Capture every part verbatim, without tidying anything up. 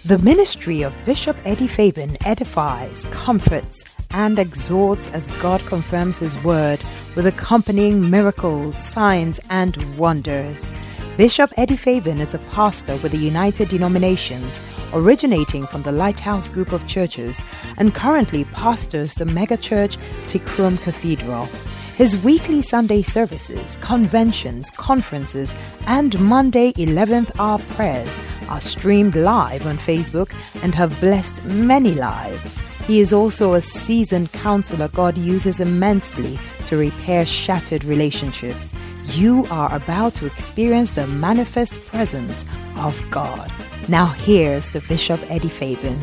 The ministry of Bishop Eddie Fabian edifies, comforts, and exhorts as God confirms His word with accompanying miracles, signs, and wonders. Bishop Eddie Fabian is a pastor with the United Denominations, originating from the Lighthouse Group of Churches, and currently pastors the megachurch Tikrum Cathedral. His weekly Sunday services, conventions, conferences, and Monday eleventh hour prayers are streamed live on Facebook and have blessed many lives. He is also a seasoned counselor God uses immensely to repair shattered relationships. You are about to experience the manifest presence of God. Now here's the Bishop Eddie Fabian.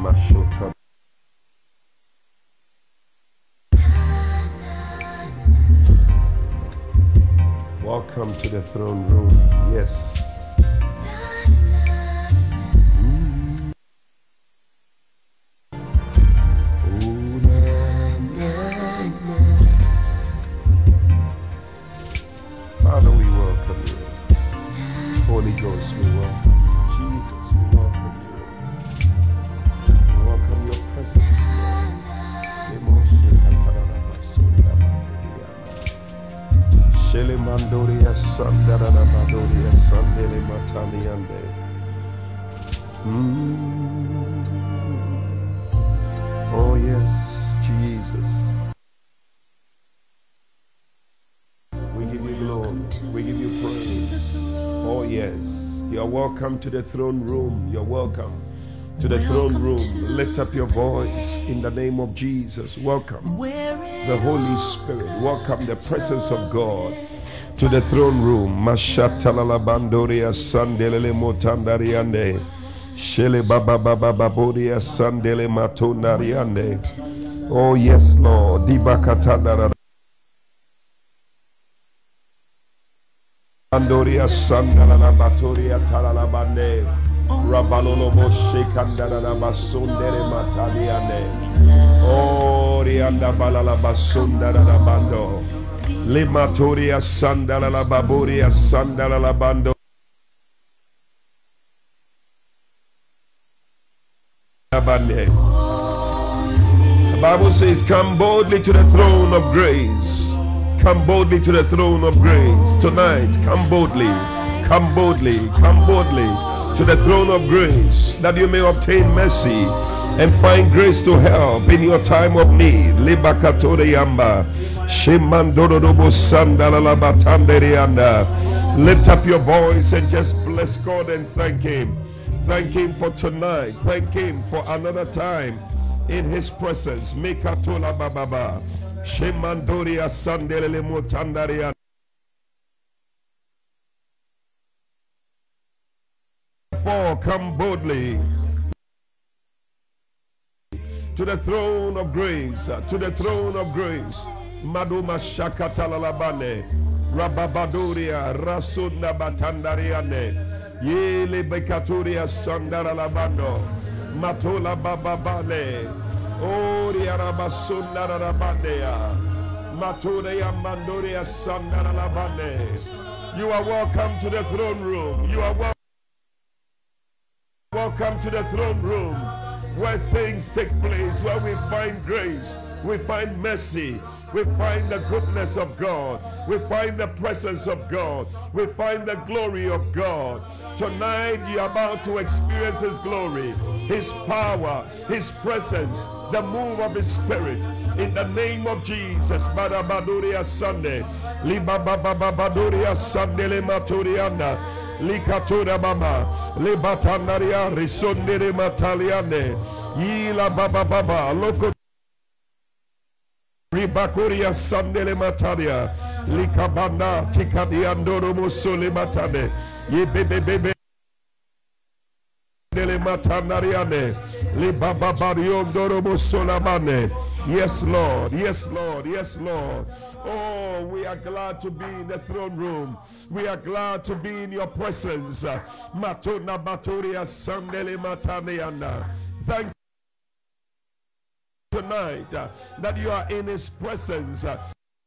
Mashota. Welcome to the throne room. Yes. Father, we welcome you. Holy Ghost, we welcome you. Jesus, we welcome you. We welcome your presence, Lord. Shele Mandoria Sandara Madoria Sandele Mataniande. Oh yes, Jesus. We give you glory. We give you praise. Oh yes. You're welcome to the throne room. You're welcome to the throne room. Lift up your voice in the name of Jesus. Welcome the Holy Spirit. Welcome the presence of God to the throne room. Mashatalala bandoria sandelele motandariande. Shele baba baba baboria sandele matonariande. Oh yes, Lord. Dibakatandara bandoria sandala batoria talala bande. Rabalolo boshe kandara basundere mataliande. Oh rianda balala basundara bando. Limatoria sandala la baboria sandala la bando. The Bible says, come boldly to the throne of grace. Come boldly to the throne of grace. Tonight, come boldly, come boldly, come boldly to the throne of grace, that you may obtain mercy and find grace to help in your time of need. Libakatore yamba. Lift up your voice and just bless God and thank Him. Thank Him for tonight. Thank Him for another time in His presence. Mekatola bababa. Shemandoria sandelele motandaria. Therefore, come boldly to the throne of grace. To the throne of grace. Maduma shakatalalabane. Rababadoria rasunda batandariane. Yele bekaturia sandara labando. Matola bababane. Oria rabasunda rabandea. Matoria mandoria sandara labane. You are welcome to the throne room. You are wel- welcome to the throne room, where things take place, where we find grace, we find mercy, we find the goodness of God, we find the presence of God, we find the glory of God. Tonight you're about to experience His glory, His power, His presence, the move of His Spirit. In the name of Jesus. Barabaduria Sunday. Libabababaduria Sunday Lematuriana. Likatura mama. Libatandaria Risundere Mataliane. Yila baba baba. Loko Ribakuria Sandele Mataria. Likabanda Tikadiandoro Musole Matane. Ye bebe bebe. Yes, Lord. Yes, Lord. Yes, Lord. Oh, we are glad to be in the throne room. We are glad to be in your presence. Matona Batoria Sandele Mataniana. Thank you tonight uh, that you are in His presence. Uh,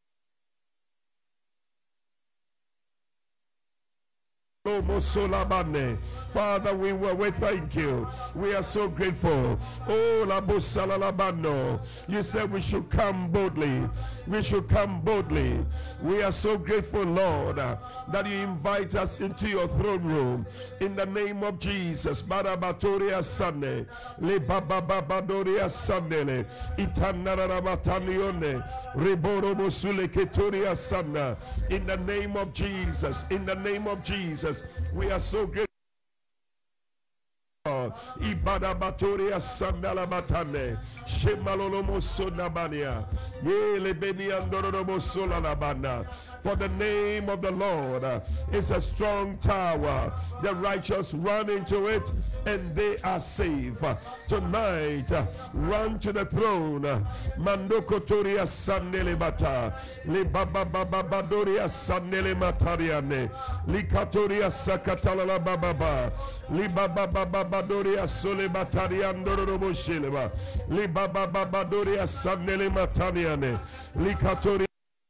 Father, we will we thank you. We are so grateful. Oh, la labando. You said we should come boldly. We should come boldly. We are so grateful, Lord, uh, that you invite us into your throne room. In the name of Jesus. Barabatoria Sunday. Le bababadoria Sunday. Itanarabatanione. Reboro Musule Ketoria Sana. In the name of Jesus. In the name of Jesus. We are so grateful. God. Ibada batoria sandala batane. Shemalolomo sonabania. Yele beni andorobo solalabana. For the name of the Lord uh, is a strong tower. The righteous run into it and they are safe. Uh, tonight, uh, run to the throne. Uh, Mandoko toria sandele bata. Le baba baba badoria sandele matariane. Li katoria sakatala la baba. Li baba baba badoria sole batariandoro robo sheleba. Li baba baba doria sandele matariane. Li katoria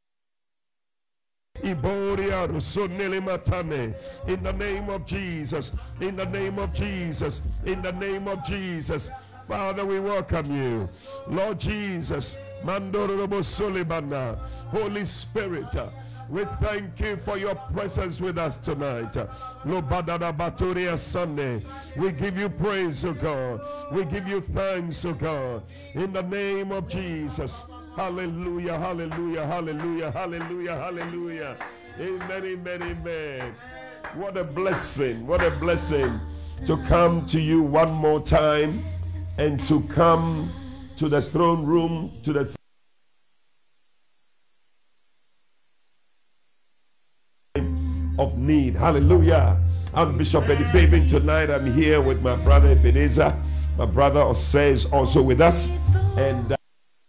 Iboria Rusonele Matane. In the name of Jesus, in the name of Jesus, in the name of Jesus. Father, we welcome you. Lord Jesus, Mandorobo Solibana, Holy Spirit, we thank you for your presence with us tonight. Lobadana Baturia Sunday. We give you praise, O God. We give you thanks, O God. In the name of Jesus. Hallelujah, hallelujah, hallelujah, hallelujah, hallelujah. Amen, amen, amen. What a blessing, what a blessing to come to you one more time and to come to the throne room, to the time of need. Hallelujah. I'm Bishop Eddie Fabian. Tonight I'm here with my brother Ebenezer. My brother Osei is also with us. And uh,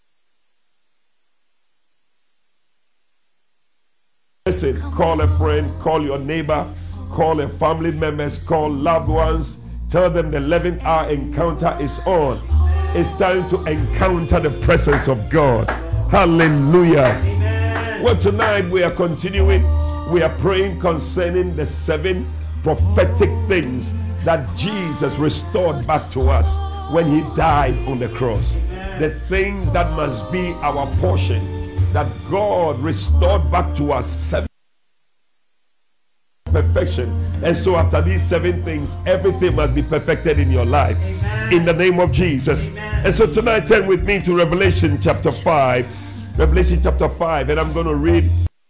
listen, call a friend, call your neighbor, call a family members, call loved ones. Tell them the eleventh hour encounter is on. It's time to encounter the presence of God. Hallelujah. Amen. Well, tonight we are continuing. We are praying concerning the seven prophetic things that Jesus restored back to us when he died on the cross. Amen. The things that must be our portion, that God restored back to us, seven perfection. And so after these seven things, everything must be perfected in your life. Amen. In the name of Jesus. Amen. And so tonight, turn with me to Revelation chapter five. Revelation chapter five, and I'm going to read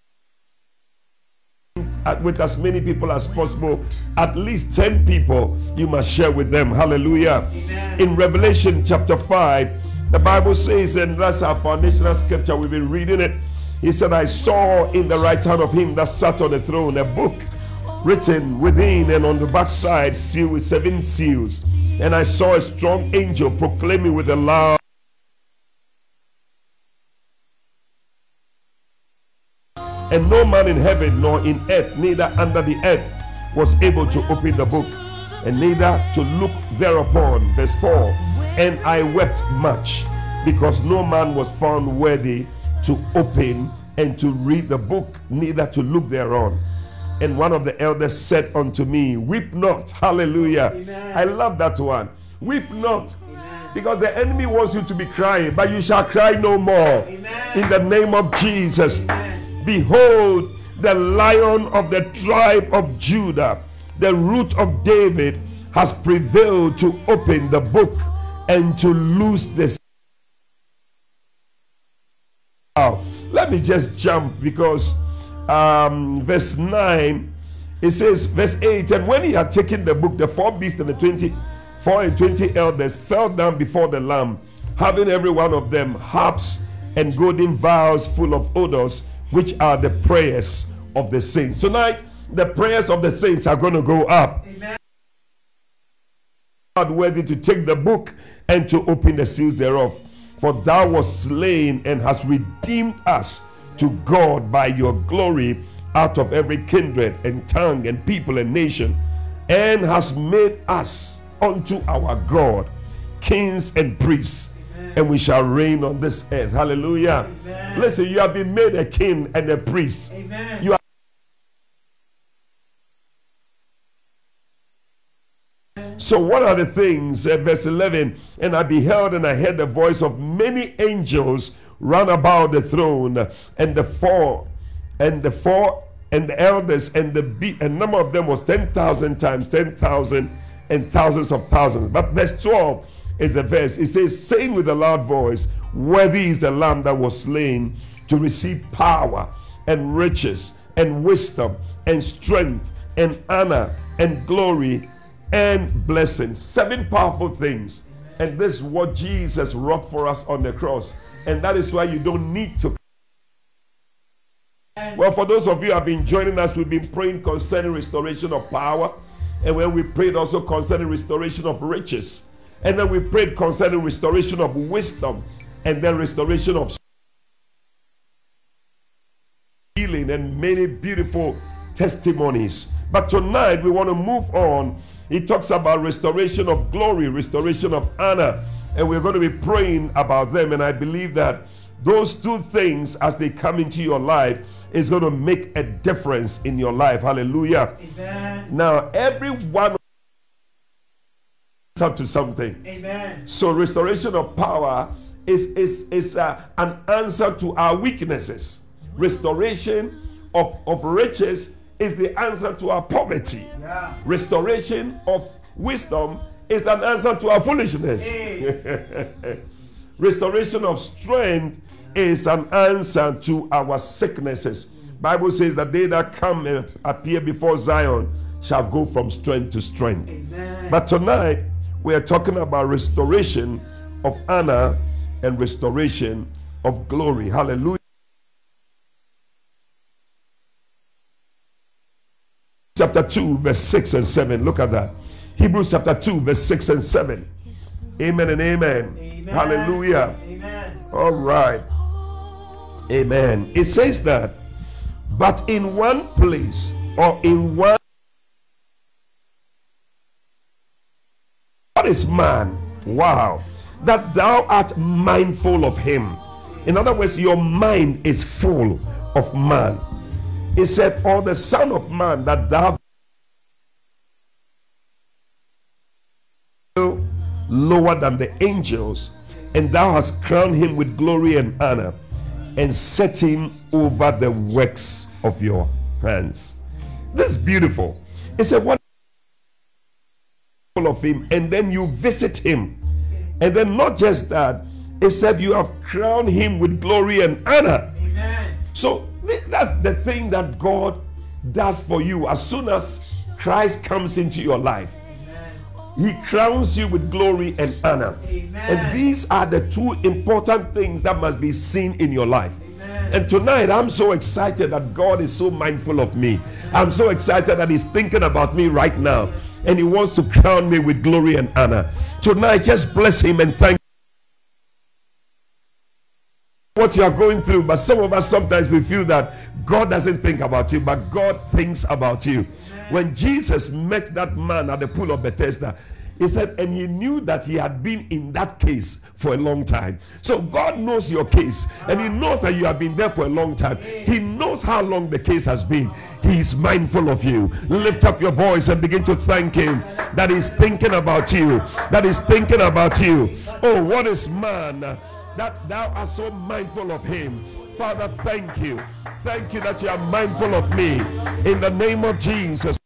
with as many people as possible. At least ten people you must share with them. Hallelujah. Amen. In Revelation chapter five, the Bible says, and that's our foundational scripture, we've been reading it. He said, I saw in the right hand of him that sat on the throne a book written within and on the backside, sealed with seven seals. And I saw a strong angel proclaiming with a loud, and no man in heaven nor in earth, neither under the earth, was able to open the book, and neither to look thereupon. Verse four. And I wept much, because no man was found worthy to open and to read the book, neither to look thereon. And one of the elders said unto me, weep not. Hallelujah. Amen. I love that one. Weep not. Amen. Because the enemy wants you to be crying, but you shall cry no more. Amen. In the name of Jesus. Amen. Behold, the Lion of the tribe of Judah, the root of David, has prevailed to open the book and to loose the. Wow. Let me just jump, because um, verse nine, it says, verse eight, and when he had taken the book, the four beasts and the twenty, four and twenty elders fell down before the Lamb, having every one of them harps and golden vials full of odors, which are the prayers of the saints. Tonight, the prayers of the saints are going to go up. Amen. God worthy to take the book and to open the seals thereof. For thou wast slain and hast redeemed us to God by your glory out of every kindred and tongue and people and nation, and hast made us unto our God kings and priests, Amen. And we shall reign on this earth. Hallelujah. Amen. Listen, you have been made a king and a priest. Amen. You are So what are the things? Uh, verse eleven, and I beheld and I heard the voice of many angels run about the throne, and the four, and the four, and the elders, and the be- and number of them was ten thousand times ten thousand, and thousands of thousands. But verse twelve is a verse. It says, saying with a loud voice, worthy is the Lamb that was slain to receive power and riches and wisdom and strength and honor and glory and blessings. Seven powerful things. And this is what Jesus wrought for us on the cross. And that is why you don't need to. Well, for those of you who have been joining us, we've been praying concerning restoration of power. And when we prayed also concerning restoration of riches. And then we prayed concerning restoration of wisdom. And then restoration of healing and many beautiful testimonies. But tonight we want to move on. He talks about restoration of glory, restoration of honor. And we're going to be praying about them. And I believe that those two things, as they come into your life, is going to make a difference in your life. Hallelujah. Amen. Now, everyone answer to something. Amen. So restoration of power is, is, is uh, an answer to our weaknesses. Restoration of, of riches is the answer to our poverty. Yeah. Restoration of wisdom is an answer to our foolishness. Hey. Restoration of strength is an answer to our sicknesses. Bible says that they that come and appear before Zion shall go from strength to strength. Amen. But tonight we are talking about restoration of honor and restoration of glory. Hallelujah. Chapter two, verse six and seven. Look at that. Hebrews chapter two, verse six and seven. Amen and amen. Amen. Hallelujah. Amen. All right. Amen. It says that, but in one place or in one. What is man? Wow. That thou art mindful of him. In other words, your mind is full of man. It said, or the Son of Man, that thou lower than the angels, and thou hast crowned him with glory and honor, and set him over the works of your hands. This is beautiful. It said, what of him, and then you visit him. And then not just that, it said you have crowned him with glory and honor. Amen. So that's the thing that God does for you. As soon as Christ comes into your life, he crowns you with glory and honor. Amen. And these are the two important things that must be seen in your life. Amen. And tonight I'm so excited that God is so mindful of me. I'm so excited that he's thinking about me right now, and he wants to crown me with glory and honor. Tonight, just bless him and thank what you are going through. But some of us, sometimes we feel that God doesn't think about you, but God thinks about you. Amen. When Jesus met that man at the pool of Bethesda, he said, and he knew that he had been in that case for a long time. So God knows your case, and he knows that you have been there for a long time. He knows how long the case has been. He is mindful of you. Lift up your voice and begin to thank him that he's thinking about you, that he's thinking about you. Oh, what is man that thou art so mindful of him? Father, thank you. Thank you that you are mindful of me. In the name of Jesus.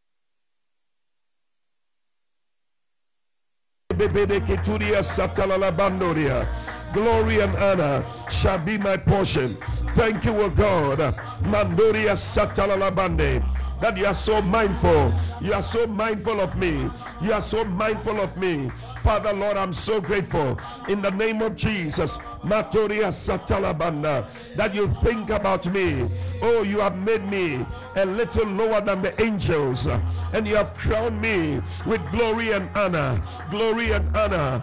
Glory and honor shall be my portion. Thank you, O God. Mandoria Satalalabande. That you are so mindful. You are so mindful of me. You are so mindful of me. Father, Lord, I'm so grateful. In the name of Jesus, Matoria Satalabanda, that you think about me. Oh, you have made me a little lower than the angels, and you have crowned me with glory and honor. Glory and honor.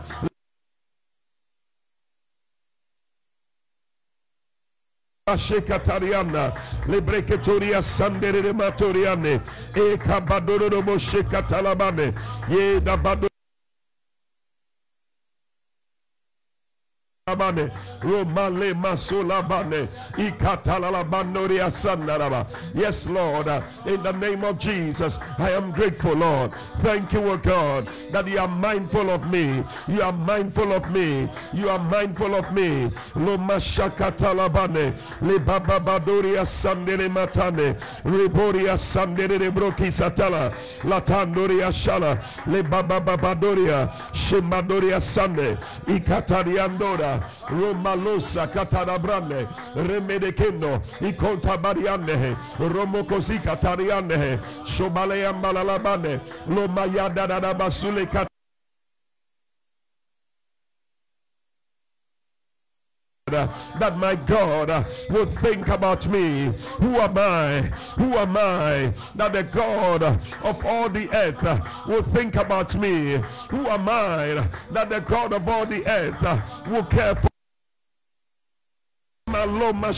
Ashekatariana, Lebreketoria Sandere Matoriane, Eka Badoro Moshekatalabane, Ye da Bado. Romale Masulabane, Ikatalalabandoria Sandaraba. Yes, Lord, in the name of Jesus, I am grateful, Lord. Thank you, O God, that you are mindful of me. You are mindful of me. You are mindful of me. Loma Shakatalabane, Lebaba Badoria Sandere Matane, Reboria Sandere Broki Satala, Latandoria Shala, Lebaba Badoria, Shemadoria Sande, Ikatariandora. Shanda, Romalosa, Catarabrane, Remedekendo, Iconta Bariane, Romocosi Catariane, Shobalea Malalabane, Lomayada Basule Cat. That my God uh, will think about me. Who am I? Who am I? That the God uh, of all the earth uh, will think about me. Who am I? That the God of all the earth uh, will care for. I'm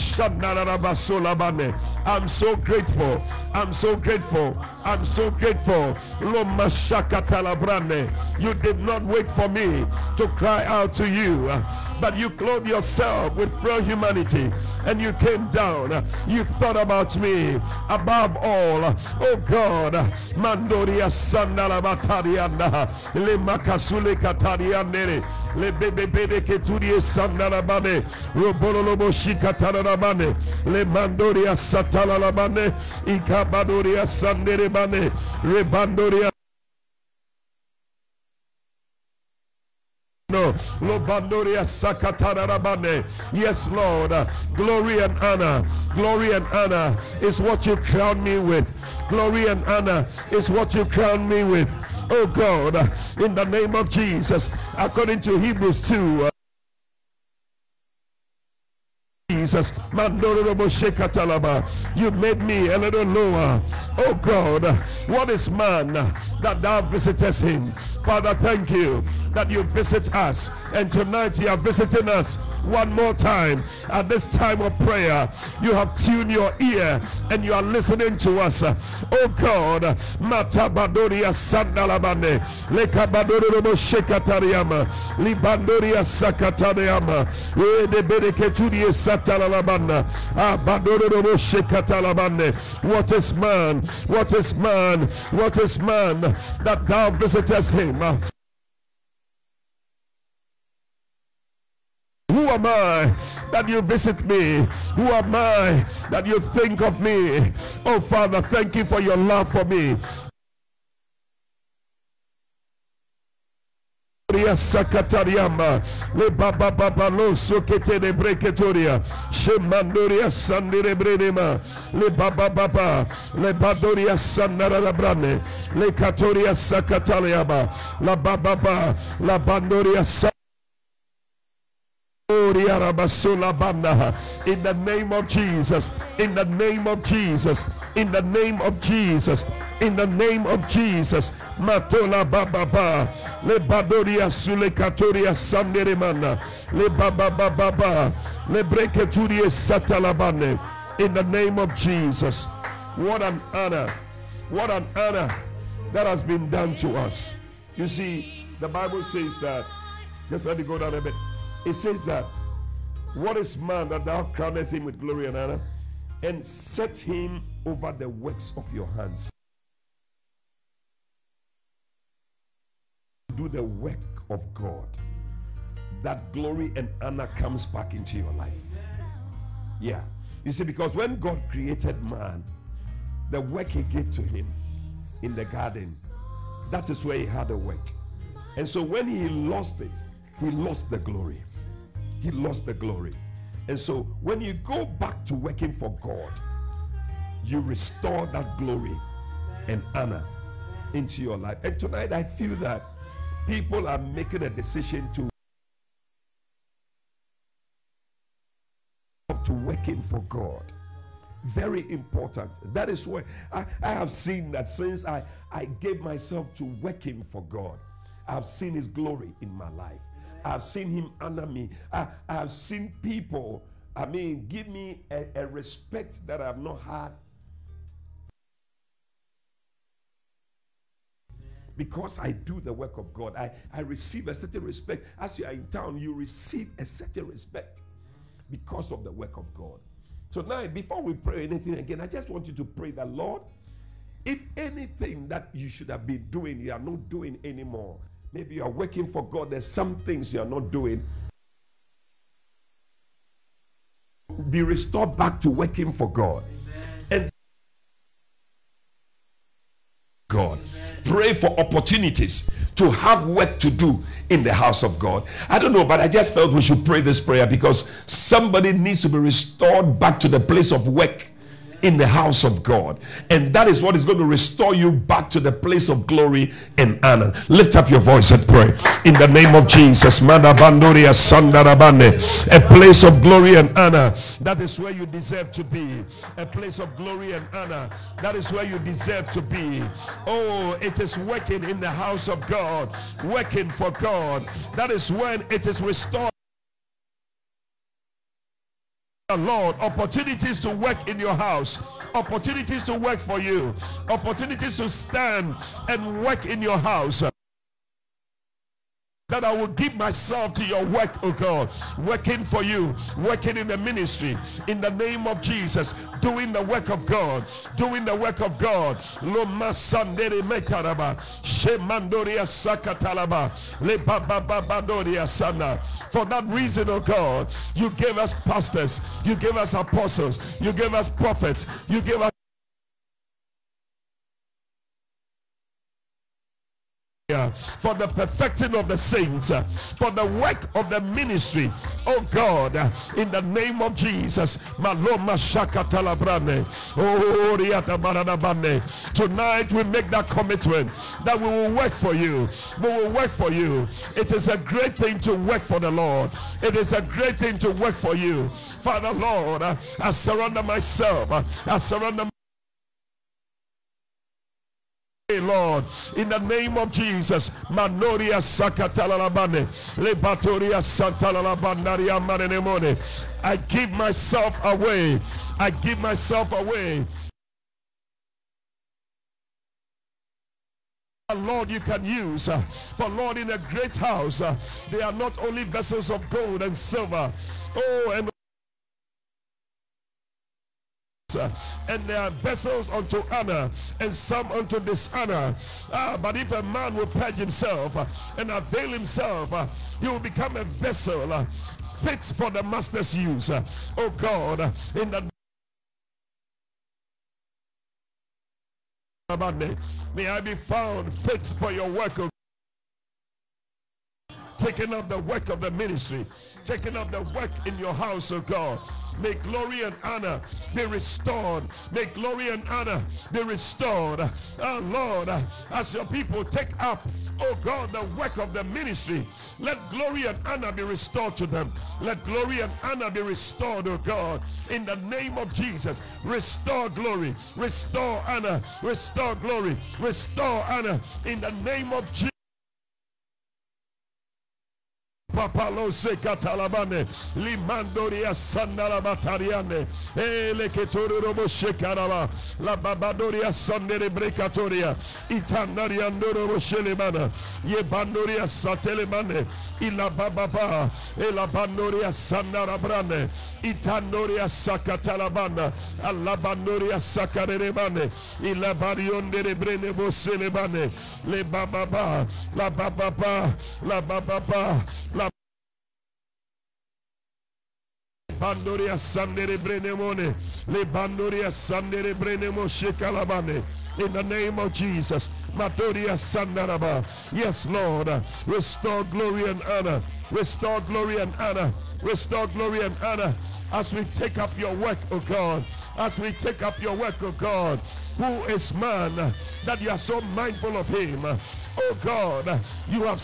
so grateful. I'm so grateful. I'm so grateful. You did not wait for me to cry out to you, but you clothed yourself with frail humanity and you came down. You thought about me above all. Oh God, Mandoria Sandala Batariana, Le Makasule Katariane, Le Bebe Bede Keturi Sandala Bane, Robololobo Shikatarabane, Le Mandoria Satalabane, Ikabadoria Sanderebane, Rebandoria. No, Lobandoria Sakatarabane. Yes, Lord. Glory and honor. Glory and honor is what you crown me with. Glory and honor is what you crown me with. Oh God, in the name of Jesus, according to Hebrews two. Uh, Jesus, you made me a little lower. Oh God, what is man that thou visitest him? Father, thank you that you visit us, and tonight you are visiting us one more time. At this time of prayer, you have tuned your ear and you are listening to us. Oh God, Matabadoria Sandalabane, Lekabadoro Shekatariama, Libandoria Sakatariama, Ede Bereketuri Satalabana, Abadoro Shekatalabane. What is man? What is man? What is man that thou visitest him? Who am I that you visit me? Who am I that you think of me? Oh Father, thank you for your love for me. Sakatariama, le baba baba lo sokete de breketoria, shemandoria sandire brenema, le baba baba, le badoria sandara brane, le katoria sakataliaba, la baba baba, la bandoria sa. In the name of Jesus, in the name of Jesus, in the name of Jesus, in the name of Jesus, Matola Baba Ba, Le Badoria Sule Katoria Sanderemana, Le Baba Baba, Le Breketuria Satalabane, in the name of Jesus. What an honor, what an honor that has been done to us. You see, the Bible says that, just let me go down a bit. It says that, what is man that thou crownest him with glory and honor, and set him over the works of your hands? Do the work of God, that glory and honor comes back into your life. Yeah. You see, because when God created man, the work he gave to him in the garden, that is where he had a work. And so when he lost it, he lost the glory. He lost the glory. And so when you go back to working for God, you restore that glory and honor into your life. And tonight I feel that people are making a decision to to working for God. Very important. That is why I, I have seen that since I, I gave myself to working for God, I've seen his glory in my life. I've seen him honor me. I, I have seen people, I mean, give me a, a respect that I've not had. Because I do the work of God, I, I receive a certain respect. As you are in town, you receive a certain respect because of the work of God. Tonight, before we pray anything again, I just want you to pray that, Lord, if anything that you should have been doing, you are not doing anymore. Maybe you are working for God, there's some things you are not doing. Be restored back to working for God. Amen. And God. Amen. pray for opportunities to have work to do in the house of God. I don't know, but I just felt we should pray this prayer because somebody needs to be restored back to the place of work in the house of God, and that is what is going to restore you back to the place of glory and honor. Lift up your voice and pray in the name of Jesus. A place of glory and honor, that is where you deserve to be. A place of glory and honor, that is where you deserve to be. Oh, it is working in the house of God, working for God. That is when it is restored. Lord, opportunities to work in your house, opportunities to work for you, opportunities to stand and work in your house. That I will give myself to your work, oh God, working for you, working in the ministry, in the name of Jesus, doing the work of God, doing the work of God. Loma sandere mekaraba, shemandoria sakatalaba, le baba babadoria sana. For that reason, oh God, you gave us pastors, you gave us apostles, you gave us prophets, you gave us for the perfecting of the saints, for the work of the ministry, oh God, in the name of Jesus. Tonight we make that commitment that we will work for you. We will work for you. It is a great thing to work for the Lord. It is a great thing to work for you. Father Lord, I surrender myself. I surrender Lord, in the name of Jesus. Manoria Sakatalabane, Lebatoria Santalabandaria Manenemone. I give myself away. I give myself away. Lord, you can use. For Lord, in a great house, they are not only vessels of gold and silver. Oh, and and there are vessels unto honor and some unto dishonor. Ah, but if a man will purge himself uh, and avail himself, uh, he will become a vessel uh, fit for the master's use. Uh, oh God, uh, in the may I be found fit for your work, oh, taking up the work of the ministry, taking up the work in your house, oh God. May glory and honor be restored. May glory and honor be restored. Oh Lord, as your people take up, oh God, the work of the ministry, let glory and honor be restored to them. Let glory and honor be restored, oh God, in the name of Jesus. Restore glory, restore honor, restore glory, restore honor in the name of Jesus. Papalo se catalabane, limandoria sandala batariane, ele che robo shekaraba, la babadoria sandere brecatoria, itandaria andoro shelemana, ye bandoria satelemane, ila bababa, e la bandoria sandara brane, itandoria sakatalabana, alla bandoria sakarebane, ila barionde de brene boselebane, le bababa, la bababa, la bababa, la Bandoria Sandere Brenemone, Le Bandoria Sandere Brenemo Shekalabane. In the name of Jesus, Madoria Sandaraba. Yes, Lord, restore glory and honor. Restore glory and honor. Restore glory and honor as we take up your work, oh God. As we take up your work, oh God. Who is man that you are so mindful of him? Oh God, you have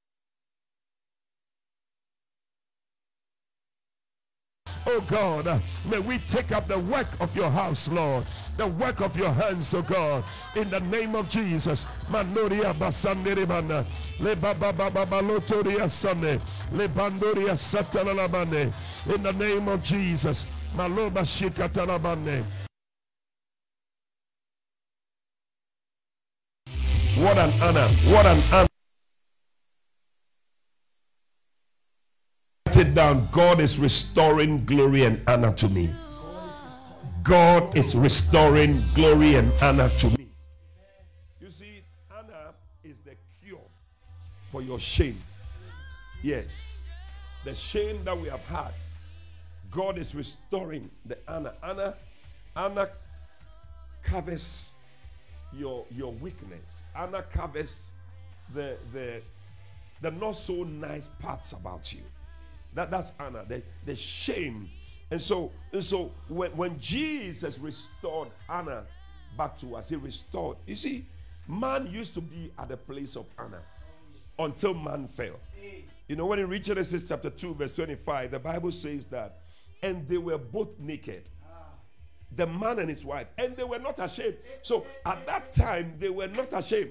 oh God, may we take up the work of your house, Lord, the work of your hands, oh God, in the name of Jesus. Manoria basanderebana, le baba baba balotoria sane, le bandoria satalalabane, in the name of Jesus. Maloba shikatalabane. What an honor, what an honor. It down. God is restoring glory and honor to me. God is restoring glory and honor to me. You see, honor is the cure for your shame. Yes, the shame that we have had, God is restoring the honor. Honor, honor covers your your weakness. Anna covers the the the not so nice parts about you. That that's Anna, the, the shame. And so and so when, when Jesus restored Anna back to us, he restored. You see, man used to be at the place of Anna until man fell. You know, when in Genesis chapter two, verse twenty-five, the Bible says that, and they were both naked, the man and his wife, and they were not ashamed. So at that time, they were not ashamed.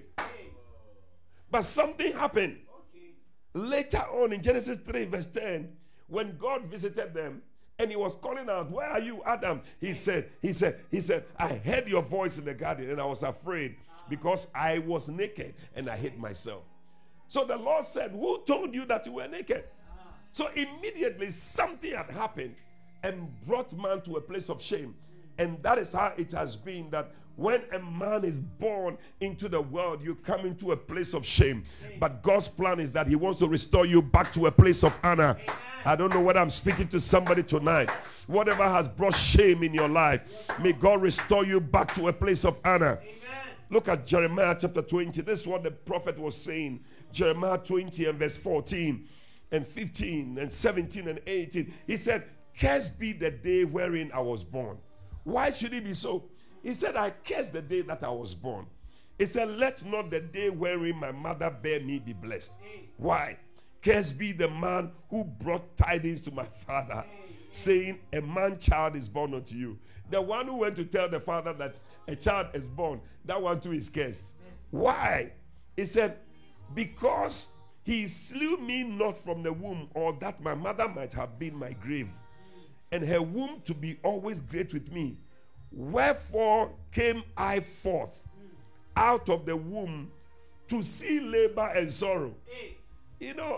But something happened. Later on in Genesis three, verse ten, when God visited them and he was calling out, "Where are you, Adam?" He said, he said, he said, "I heard your voice in the garden and I was afraid because I was naked and I hid myself." So the Lord said, "Who told you that you were naked?" So immediately something had happened and brought man to a place of shame. And that is how it has been, that when a man is born into the world, you come into a place of shame. But God's plan is that he wants to restore you back to a place of honor. I don't know whether I'm speaking to somebody tonight. Whatever has brought shame in your life, may God restore you back to a place of honor. Look at Jeremiah chapter twenty. This is what the prophet was saying. Jeremiah twenty and verse fourteen and fifteen and seventeen and eighteen. He said, "Cursed be the day wherein I was born." Why should it be so? He said, "I curse the day that I was born." He said, "Let not the day wherein my mother bare me be blessed." Why? "Cursed be the man who brought tidings to my father, saying, a man child is born unto you." The one who went to tell the father that a child is born, that one too is cursed. Why? He said, "Because he slew me not from the womb, or that my mother might have been my grave, and her womb to be always great with me. Wherefore came I forth out of the womb to see labor and sorrow." You know,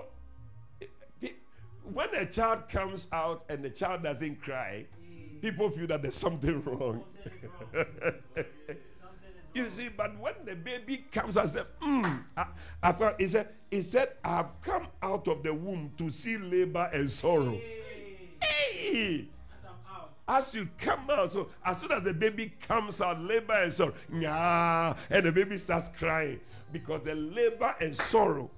when a child comes out and the child doesn't cry, people feel that there's something wrong. You see, but when the baby comes and says, mm, I, I found, he said, he said, "I have come out of the womb to see labor and sorrow." Hey! As you come out, so as soon as the baby comes out, labor and sorrow, yeah, and the baby starts crying because the labor and sorrow.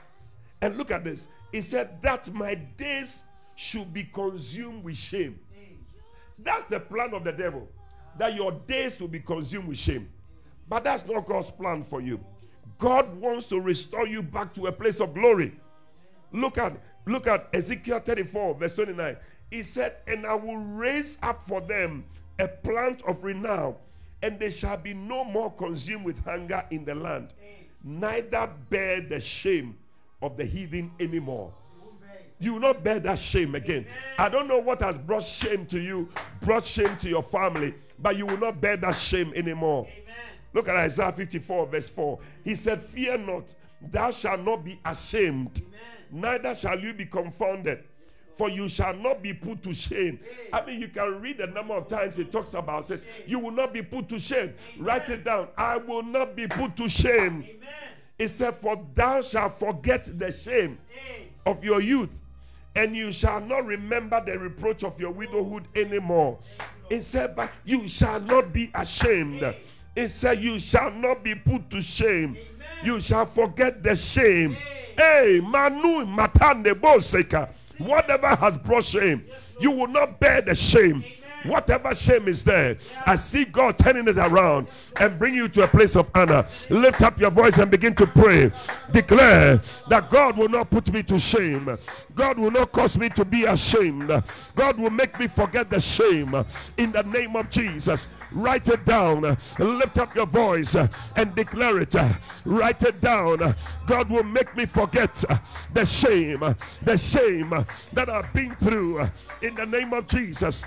And look at this. He said, "That my days should be consumed with shame." That's the plan of the devil, that your days will be consumed with shame. But that's not God's plan for you. God wants to restore you back to a place of glory. Look at, look at Ezekiel thirty-four, verse twenty-nine. He said, "And I will raise up for them a plant of renown, and they shall be no more consumed with hunger in the land, neither bear the shame of the heathen anymore." You will not bear that shame again. I don't know what has brought shame to you, brought shame to your family, but you will not bear that shame anymore. Look at Isaiah fifty-four, verse four. He said, "Fear not, thou shalt not be ashamed, neither shall you be confounded, for you shall not be put to shame." I mean, you can read the number of times it talks about it. You will not be put to shame. Amen. Write it down. I will not be put to shame. Amen. It said, "For thou shalt forget the shame of your youth, and you shall not remember the reproach of your widowhood anymore." It said, "But you shall not be ashamed." It said, "You shall not be put to shame." Amen. You shall forget the shame. Hey, Manu Matande Boseka. Whatever has brought shame, you will not bear the shame. Whatever shame is there, I see God turning it around and bring you to a place of honor. Lift up your voice and begin to pray. Declare that God will not put me to shame. God will not cause me to be ashamed. God will make me forget the shame in the name of Jesus. Write it down. Lift up your voice and declare it. Write it down. God will make me forget the shame, the shame that I've been through in the name of Jesus.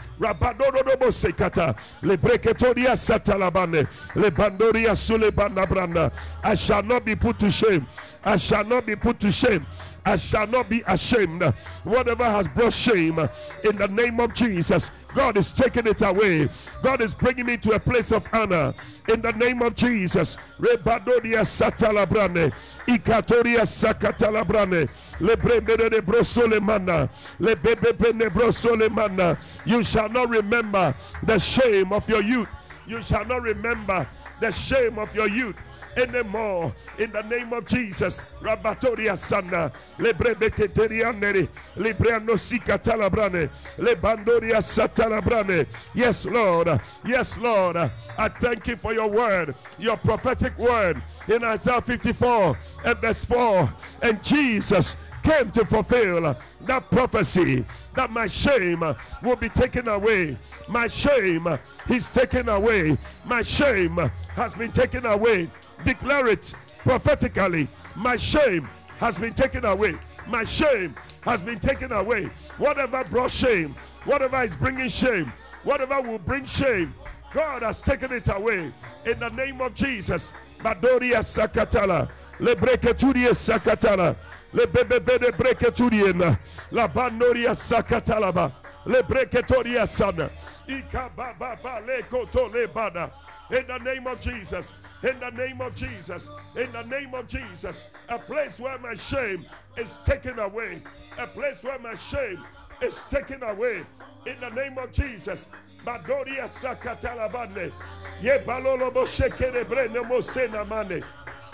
I shall not be put to shame. I shall not be put to shame. I shall not be ashamed. Whatever has brought shame, in the name of Jesus, God is taking it away. God is bringing me to a place of honor in the name of Jesus. Rebadoria satalabrane, ikatoria sakatalabrane, lebremere de brosolemana, lebebebe nebrosolemana. You shall not remember the shame of your youth. You shall not remember the shame of your youth anymore. In the name of Jesus. Rabatoria Sana, Lebrebeketerianeri, Libriano Sikatalabrane, Lebandoria Satalabrane. Yes, Lord. Yes, Lord. I thank you for your word, your prophetic word in Isaiah fifty-four and verse four. And Jesus came to fulfill that prophecy that my shame will be taken away. My shame is taken away. My shame has been taken away. Declare it prophetically. My shame has been taken away. My shame has been taken away. Whatever brought shame, whatever is bringing shame, whatever will bring shame, God has taken it away. In the name of Jesus. Badoria Sakatala. Lebreketuria Sakatala. Lebebebe Breketuriena. La Bandoria Sakatalaba. Lebreketoria Sana. Ikababa Lekoto Lebada. In the name of Jesus. In the name of Jesus, in the name of Jesus, a place where my shame is taken away, a place where my shame is taken away. In the name of Jesus, Badoria Sakatalabane, Yebalolobo Shekere Brene Mosena Mane.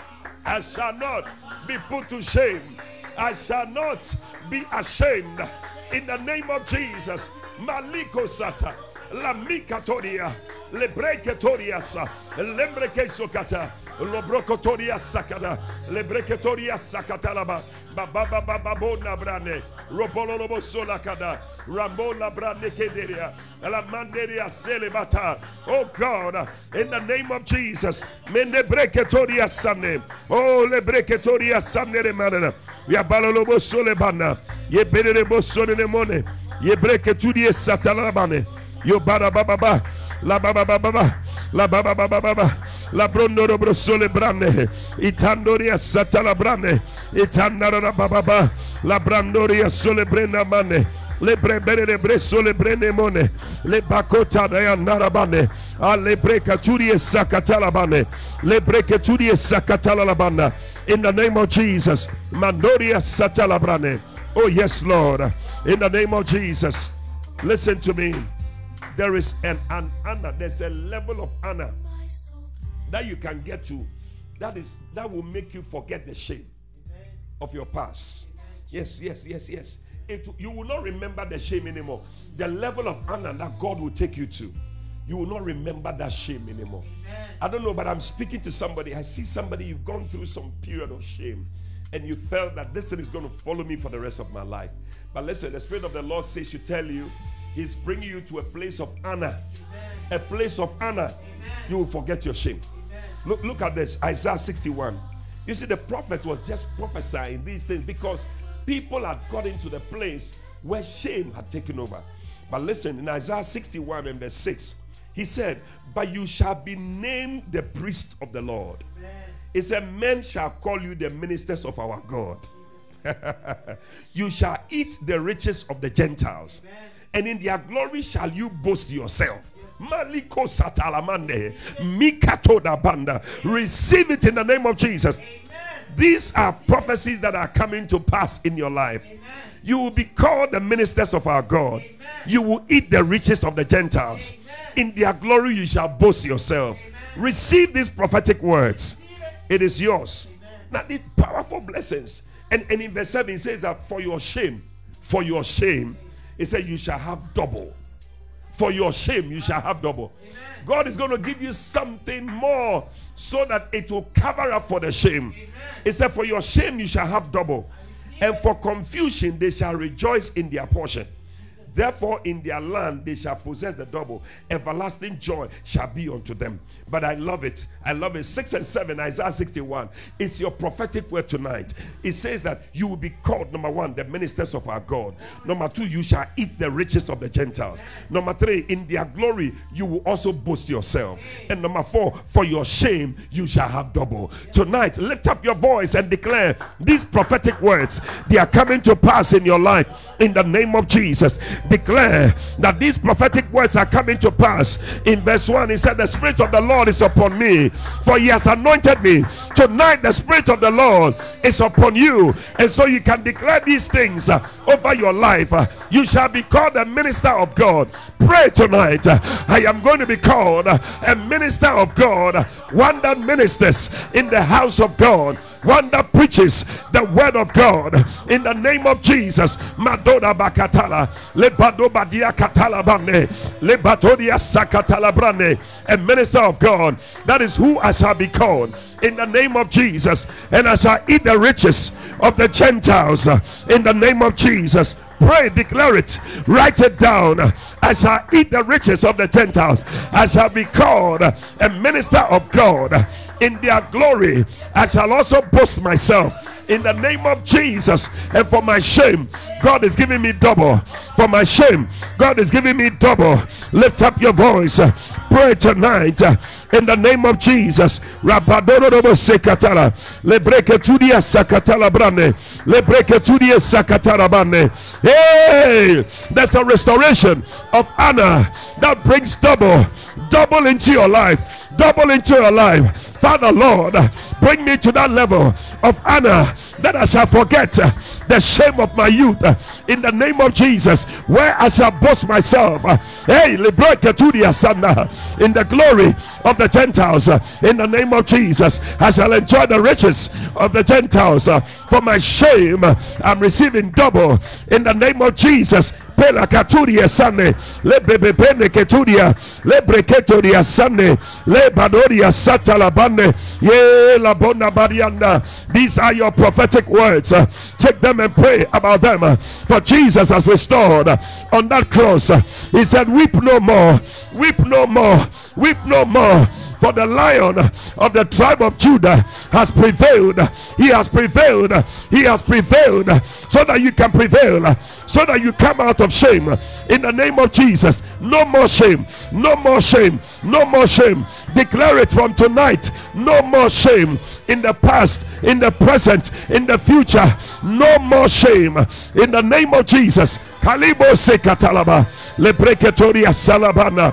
I shall not be put to shame. I shall not be ashamed. In the name of Jesus, Maliko Sata. La Mikatoria, Lebreketoriasa, Lembrekesokata, Lobrokotoria Sakada, Lebreketoria Sakatalaba, Baba Babona Brane, Robolobo Solakada, Rambola Brane Kederia, La Manderia Celebata. Oh God, in the name of Jesus, Mendebreketoria Sane, oh Lebreketoria Sane Manana, Yabalolobo Solebana, Yeberebo Sonemone, Yebreketuria Satalabane. Yo baba baba la baba baba la baba baba la brondoro brosole brane itandoria satala brane itandara baba la brandoria sole brena mane le brebere le bresole brene mone le bakota da narabane alle brekaturi sakatala bane le brekaturi sakatala labana. In the name of Jesus, mandoria satala brane. Oh yes, Lord, in the name of Jesus. Listen to me. There is an, an honor, there's a level of honor that you can get to that is that will make you forget the shame of your past. Yes, yes, yes, yes. It, you will not remember the shame anymore. The level of honor that God will take you to, you will not remember that shame anymore. I don't know, but I'm speaking to somebody. I see somebody, you've gone through some period of shame and you felt that this thing is going to follow me for the rest of my life. But listen, the Spirit of the Lord says to tell you, He's bringing you to a place of honor. Amen. A place of honor. Amen. You will forget your shame. Look, look at this. Isaiah sixty-one. You see, the prophet was just prophesying these things because people had got into the place where shame had taken over. But listen, in Isaiah sixty-one and verse six, he said, but you shall be named the priest of the Lord. Amen. It said, men shall call you the ministers of our God. You shall eat the riches of the Gentiles. Amen. And in their glory shall you boast yourself. Maliko satalamande, mikato da banda. Receive it in the name of Jesus. Amen. These are prophecies that are coming to pass in your life. Amen. You will be called the ministers of our God. Amen. You will eat the riches of the Gentiles. Amen. In their glory you shall boast yourself. Amen. Receive these prophetic words. It is yours. Amen. Now these powerful blessings. And, and in verse seven it says that for your shame, for your shame, it said you shall have double. For your shame you shall have double. Amen. God is going to give you something more so that it will cover up for the shame. Amen. It said for your shame you shall have double. And for confusion they shall rejoice in their portion. Therefore in their land they shall possess the double. Everlasting joy shall be unto them. But I love it. I love it. Six and seven, Isaiah sixty-one. It's your prophetic word tonight. It says that you will be called, number one, the ministers of our God. Number two, you shall eat the riches of the Gentiles. Number three, in their glory you will also boast yourself. And number four, for your shame you shall have double. Tonight, lift up your voice and declare these prophetic words. They are coming to pass in your life in the name of Jesus. declare that these prophetic words are coming to pass. In verse one, he said, the Spirit of the Lord is upon me, for he has anointed me. Tonight, the Spirit of the Lord is upon you, and so you can declare these things uh, over your life. Uh, you shall be called a minister of God. Pray tonight. Uh, I am going to be called uh, a minister of God, one that ministers in the house of God, one that preaches the word of God in the name of Jesus. Madoda bakatala lebado badia katala bane lebatodia sakatala brane, a minister of God. That is who I shall be called in the name of Jesus. And I shall eat the riches of the Gentiles uh, in the name of Jesus. Pray, declare it, write it down. I shall eat the riches of the Gentiles. I shall be called a minister of God in their glory. I shall also boast myself in the name of Jesus. And for my shame, God is giving me double. For my shame, God is giving me double. Lift up your voice. Pray tonight in the name of Jesus. Rabadorobo sekatala lebreketudia sakatala brane lebreketudia sakatala brane. Hey, there's a restoration of honor that brings double, double into your life, double into your life. Father, Lord, bring me to that level of honor that I shall forget the shame of my youth in the name of Jesus, where I shall boast myself. Hey, in the glory of the Gentiles in the name of Jesus. I shall enjoy the riches of the Gentiles. For my shame, I'm receiving double in the name of Jesus. Pela katuria sane le bebe bene keturia le breketoria sane le badoria satalabane ye la bona barianda. These are your prophetic words. Uh, take them and pray about them. Uh, for Jesus has restored uh, on that cross. Uh, he said, weep no more, weep no more, weep no more. For the Lion of the tribe of Judah has prevailed. He has prevailed. He has prevailed. So that you can prevail. So that you come out of shame. In the name of Jesus. No more shame. No more shame. No more shame. Declare it from tonight. No more shame. In the past, in the present, in the future. No more shame. In the name of Jesus. Kalibo sekatalaba. Lebreketoria salabana.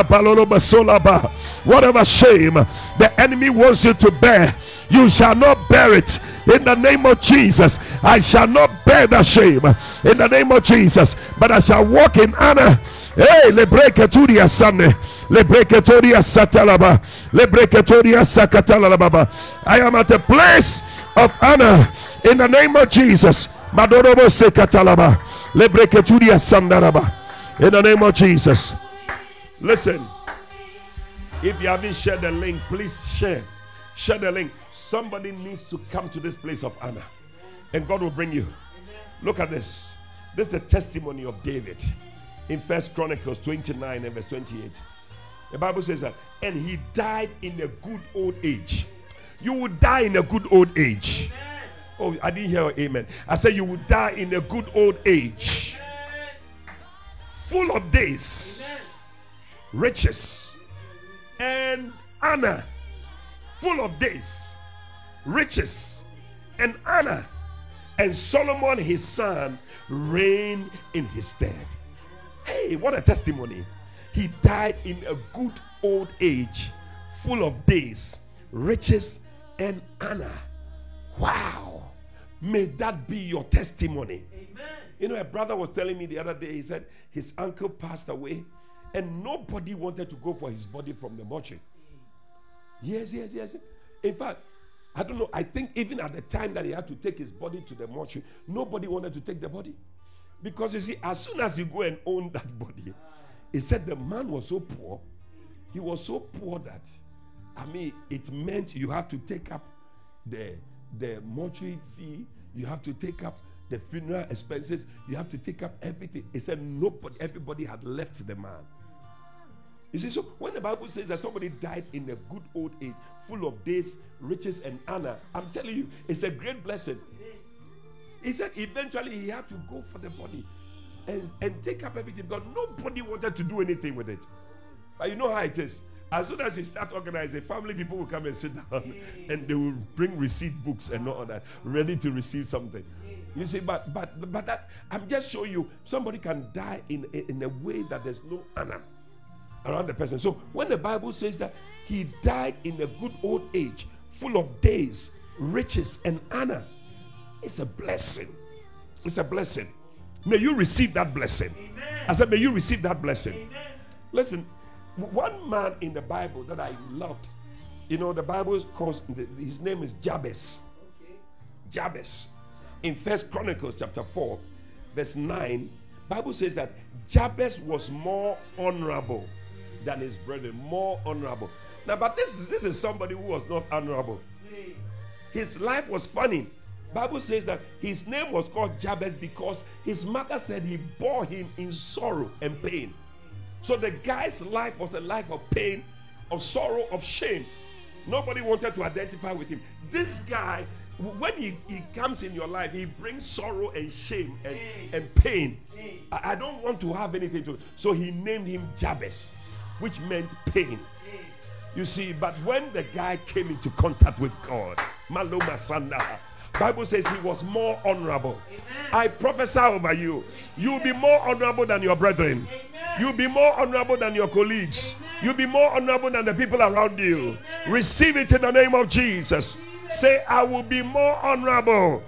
Whatever shame the enemy wants you to bear, you shall not bear it. In the name of Jesus, I shall not bear the shame. In the name of Jesus, but I shall walk in honor. Hey, lebreketoria sane, lebreketoria satalaba, lebreketoria sakatalaba. I am at a place of honor. In the name of Jesus, madorobo sekatalaba, lebreketoria sandaraba. In the name of Jesus. Listen, if you haven't shared the link, please share. Share the link. Somebody needs to come to this place of honor, and God will bring you. Look at this. This is the testimony of David in First Chronicles twenty-nine and verse twenty-eight. The Bible says that, and he died in a good old age. You will die in a good old age. Oh, I didn't hear amen. I said you will die in a good old age, full of days, riches and honor. Full of days, riches and honor. And Solomon his son reigned in his stead. Hey, what a testimony. He died in a good old age, full of days, riches and honor. Wow. May that be your testimony. Amen. You know, a brother was telling me the other day, he said his uncle passed away and nobody wanted to go for his body from the mortuary. Yes, yes, yes. In fact, I don't know, I think even at the time that he had to take his body to the mortuary, nobody wanted to take the body. Because you see, as soon as you go and own that body, he said the man was so poor, he was so poor that, I mean, it meant you have to take up the, the mortuary fee, you have to take up the funeral expenses, you have to take up everything. He said nobody, everybody had left the man. You see, so when the Bible says that somebody died in a good old age, full of days, riches and honor, I'm telling you, it's a great blessing. He said eventually he had to go for the body and, and take up everything, because nobody wanted to do anything with it. But you know how it is. As soon as you start organizing, family people will come and sit down and they will bring receipt books and all that, ready to receive something. You see, but but but that I'm just showing you somebody can die in, in a way that there's no honor around the person. So when the Bible says that he died in a good old age, full of days, riches, and honor, it's a blessing. It's a blessing. May you receive that blessing. Amen. I said, may you receive that blessing. Amen. Listen, one man in the Bible that I loved, you know, the Bible calls, his name is Jabez. Okay. Jabez. In First Chronicles chapter four, verse nine, Bible says that Jabez was more honorable than his brethren. More honorable. Now, but this is, this is somebody who was not honorable. His life was funny. Bible says that his name was called Jabez because his mother said he bore him in sorrow and pain. So the guy's life was a life of pain, of sorrow, of shame. Nobody wanted to identify with him. This guy, when he, he comes in your life, he brings sorrow and shame and, and pain. I, I don't want to have anything to. So he named him Jabez, which meant pain. You see, but when the guy came into contact with God, Maloma Sanda, Bible says he was more honorable. Amen. I prophesy over you. You'll be more honorable than your brethren. Amen. You'll be more honorable than your colleagues. Amen. You'll be more honorable than the people around you. Amen. Receive it in the name of Jesus. Say, I will be more honorable.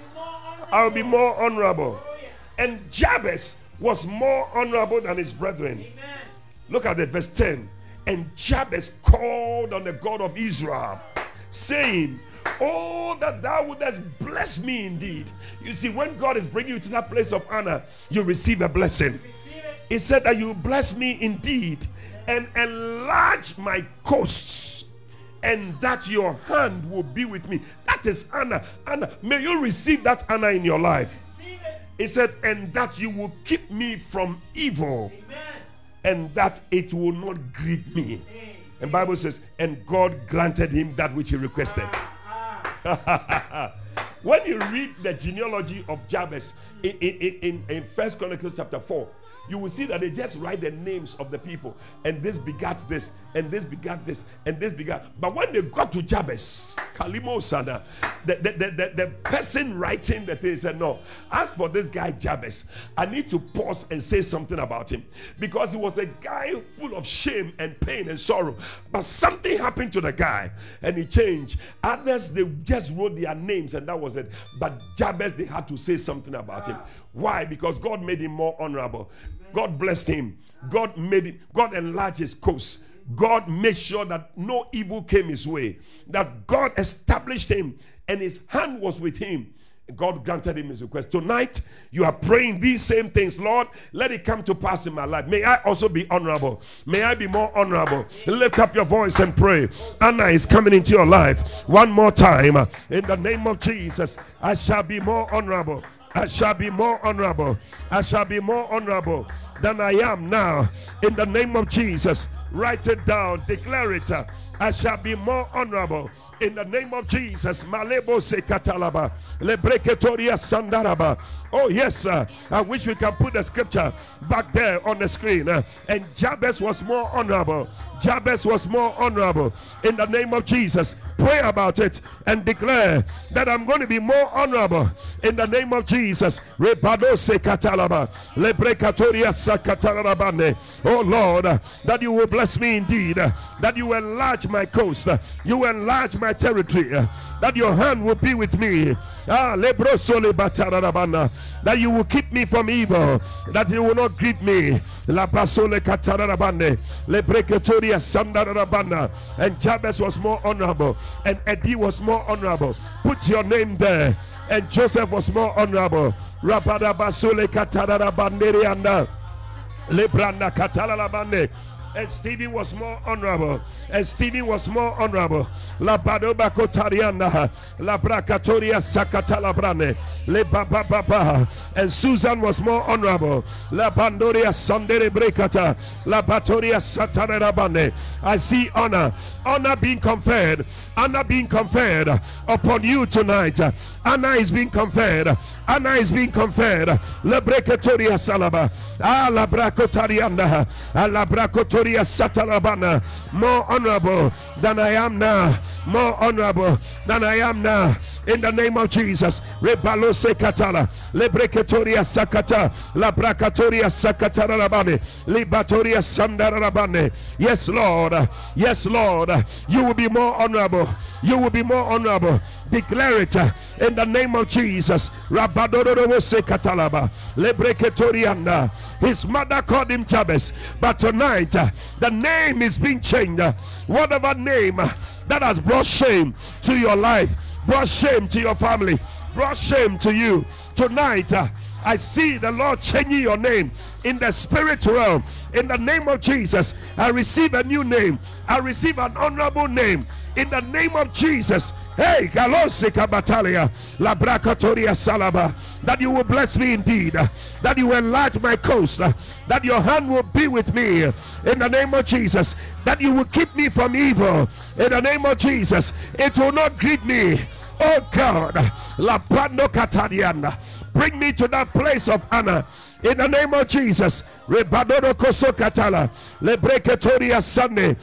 I will be more honorable. Oh, yeah. And Jabez was more honorable than his brethren. Amen. Look at it, verse ten. And Jabez called on the God of Israel, saying, oh, that thou wouldest bless me indeed. You see, when God is bringing you to that place of honor, you receive a blessing. He said that you bless me indeed and enlarge my coasts, and that your hand will be with me. That is honor. Honor. May you receive that honor in your life. He said, and that you will keep me from evil. Amen. And that it will not grieve me. Amen. And Bible says, and God granted him that which he requested. When you read the genealogy of Jabez in, in, in, in First Chronicles chapter four, you will see that they just write the names of the people, and this begat this, and this begat this, and this begat. But when they got to Jabez, Kalimo Sana, the, the, the, the, the person writing the thing said, no, as for this guy Jabez, I need to pause and say something about him, because he was a guy full of shame and pain and sorrow. But something happened to the guy, and he changed. Others, they just wrote their names, and that was it. But Jabez, they had to say something about him. Why? Because God made him more honorable. God blessed him. God made him. God enlarged his coast. God made sure that no evil came his way. That God established him, and his hand was with him. God granted him his request. Tonight, you are praying these same things. Lord, let it come to pass in my life. May I also be honorable. May I be more honorable. Lift up your voice and pray. Anna is coming into your life. One more time. In the name of Jesus, I shall be more honorable. I shall be more honorable. I shall be more honorable than I am now. In the name of Jesus, write it down. Declare it. I shall be more honorable. In the name of Jesus. Malebo se katalaba. Lebreketoria sandaraba. Oh yes, sir. I wish we can put the scripture back there on the screen. And Jabez was more honorable. Jabez was more honorable. In the name of Jesus. Pray about it and declare that I'm going to be more honorable in the name of Jesus. Oh Lord, that you will bless me indeed, that you will enlarge my coast, you will enlarge my territory, that your hand will be with me, that you will keep me from evil, that you will not grieve me. And Jabez was more honorable, and Eddie was more honorable. Put your name there. And Joseph was more honorable. Rabadabasule katarabanderianda. Lebranda katalalabande. And Stephen was more honorable. And Stephen was more honorable. La badoba kotarianda. La brakatoria sakatalabrane. Le baba baba. And Susan was more honorable. La bandoria sandere brekata. La batoria satarabane. I see honor. Honor being conferred. Honor being conferred upon you tonight. Honor is being conferred. Honor is being conferred. La brekatoria salaba. Ah la brakotarianda. Ah la brakotoria. Lebreketoria Satalabana. More honorable than I am now. More honorable than I am now. In the name of Jesus. Rebalo Sekatala. Lebreketoria Sakata. Labrakatoria Sakatara Rabane. Libatoria Sandara Rabane. Yes, Lord. Yes, Lord. You will be more honorable. You will be more honorable. Declare it in the name of Jesus. Rabadoro Sekatalaba. Lebreketorianda. His mother called him Jabez, but tonight uh, the name is being changed. Uh, whatever name uh, that has brought shame to your life, brought shame to your family, brought shame to you, tonight uh, I see the Lord changing your name in the spirit realm. In the name of Jesus, I receive a new name. I receive an honorable name in the name of Jesus. Hey, Galosika Batalia, Labrakatoria Salaba, that you will bless me indeed, that you will enlarge my coast, that your hand will be with me in the name of Jesus, that you will keep me from evil in the name of Jesus. It will not greet me. Oh God, Lapando Katariana, bring me to that place of honor in the name of Jesus. Rebadoro Koso Katala, Lebreketoria Sunday,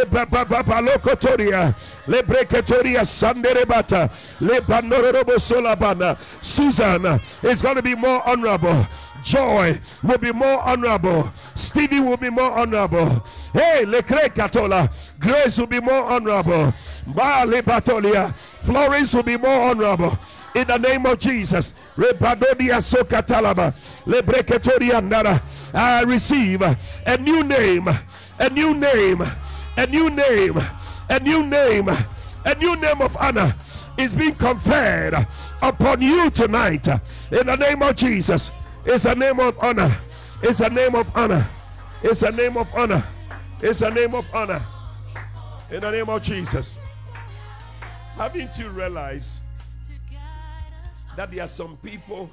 Lebababalokotoria, Lebreketoria Sunday Rebata, Lebanorobo Solabana. Susan is going to be more honorable. Joy will be more honorable. Stevie will be more honorable. Hey, Lecre Catola, Grace will be more honorable. Bale Batolia, Florence will be more honorable. In the name of Jesus, Rebadodia Sokatalaba, Lebreketoria Nara. I receive a new name, a new name, a new name, a new name, a new name of honor is being conferred upon you tonight. In the name of Jesus, it's a name of honor. It's a name of honor. It's a name of honor. It's a name of honor. In the name of Jesus. Haven't you realized that there are some people,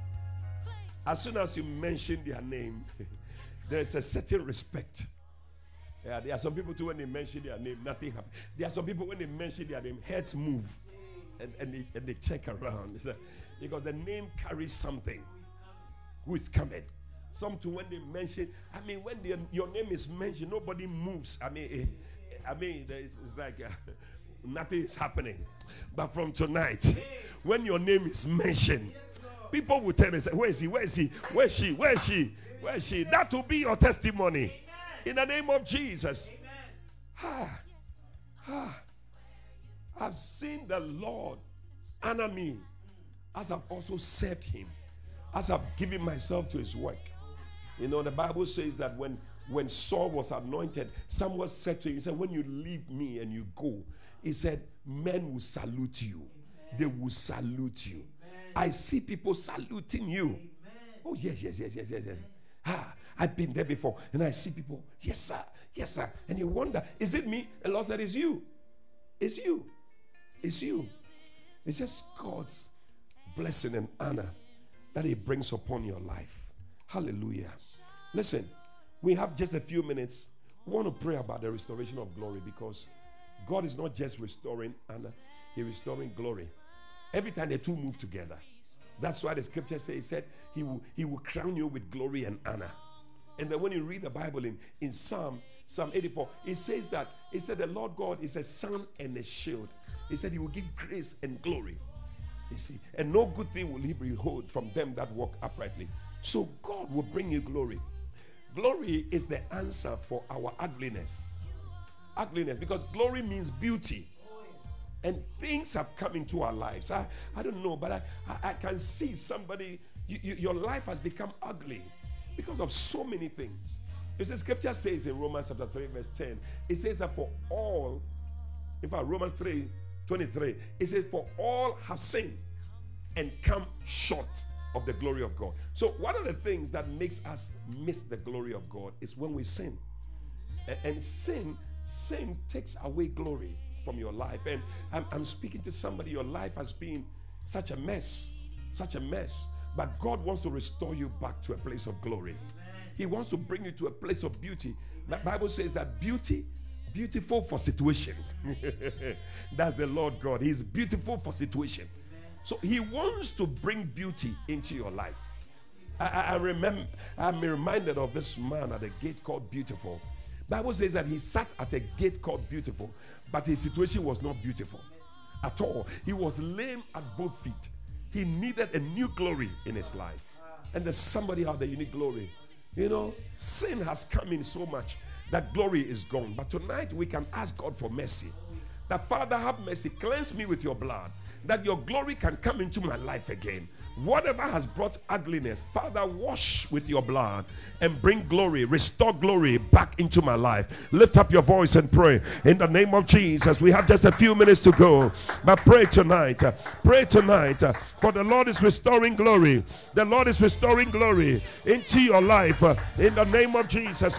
as soon as you mention their name, there's a certain respect. Yeah, there are some people too, when they mention their name, nothing happens. There are some people, when they mention their name, heads move and, and, they, and they check around. Because the name carries something. Who is coming? Some too, when they mention, I mean, when they, your name is mentioned, nobody moves. I mean, eh, I mean, it's, it's like uh, nothing is happening. But from tonight, when your name is mentioned, people will tell us, where is he? Where is he? Where is she? Where is she? Where is she? That will be your testimony. In the name of Jesus. Ah, ah, I've seen the Lord honor me as I've also served him, as I've given myself to his work. You know, the Bible says that when, when Saul was anointed, someone said to him, he said, when you leave me and you go, he said, men will salute you. Amen. They will salute you. Amen. I see people saluting you. Amen. Oh, yes, yes, yes, yes, yes, yes. Ah, I've been there before. And I see people, yes, sir, yes, sir. And you wonder, is it me? And Lord said, it's you. It's you. It's you. It's just God's blessing and honor that he brings upon your life. Hallelujah. Listen, we have just a few minutes. We want to pray about the restoration of glory, because God is not just restoring honor, he's restoring glory. Every time the two move together. That's why the scripture says, he said he will, he will crown you with glory and honor. And then when you read the Bible in, in Psalm, Psalm eighty-four, it says that, it said the Lord God is a sun and a shield. He said he will give grace and glory. You see, and no good thing will he behold from them that walk uprightly. So God will bring you glory. Glory is the answer for our ugliness. Ugliness, because glory means beauty. And things have come into our lives. I, I don't know, but I, I, I can see somebody, you, you, your life has become ugly because of so many things. You see, scripture says in Romans chapter three, verse ten, it says that for all, in fact, Romans three, twenty-three, it says, for all have sinned and come short of the glory of God. So one of the things that makes us miss the glory of God is when we sin. And, and sin, sin takes away glory from your life. And I'm, I'm speaking to somebody, your life has been such a mess, such a mess. But God wants to restore you back to a place of glory. Amen. He wants to bring you to a place of beauty. The Bible says that beauty, beautiful for situation. That's the Lord God. He's beautiful for situation. So he wants to bring beauty into your life. I, I, I remember, I'm reminded of this man at the gate called Beautiful. Bible says that he sat at a gate called Beautiful, but his situation was not beautiful at all. He was lame at both feet. He needed a new glory in his life. And there's somebody out there, you need glory. You know, sin has come in so much that glory is gone. But tonight we can ask God for mercy. That Father, have mercy, cleanse me with your blood, that your glory can come into my life again. Whatever has brought ugliness, Father, wash with your blood and bring glory, restore glory back into my life. Lift up your voice and pray in the name of Jesus. We have just a few minutes to go, but pray tonight. uh, Pray tonight, uh, for the Lord is restoring glory. The Lord is restoring glory into your life uh, in the name of Jesus.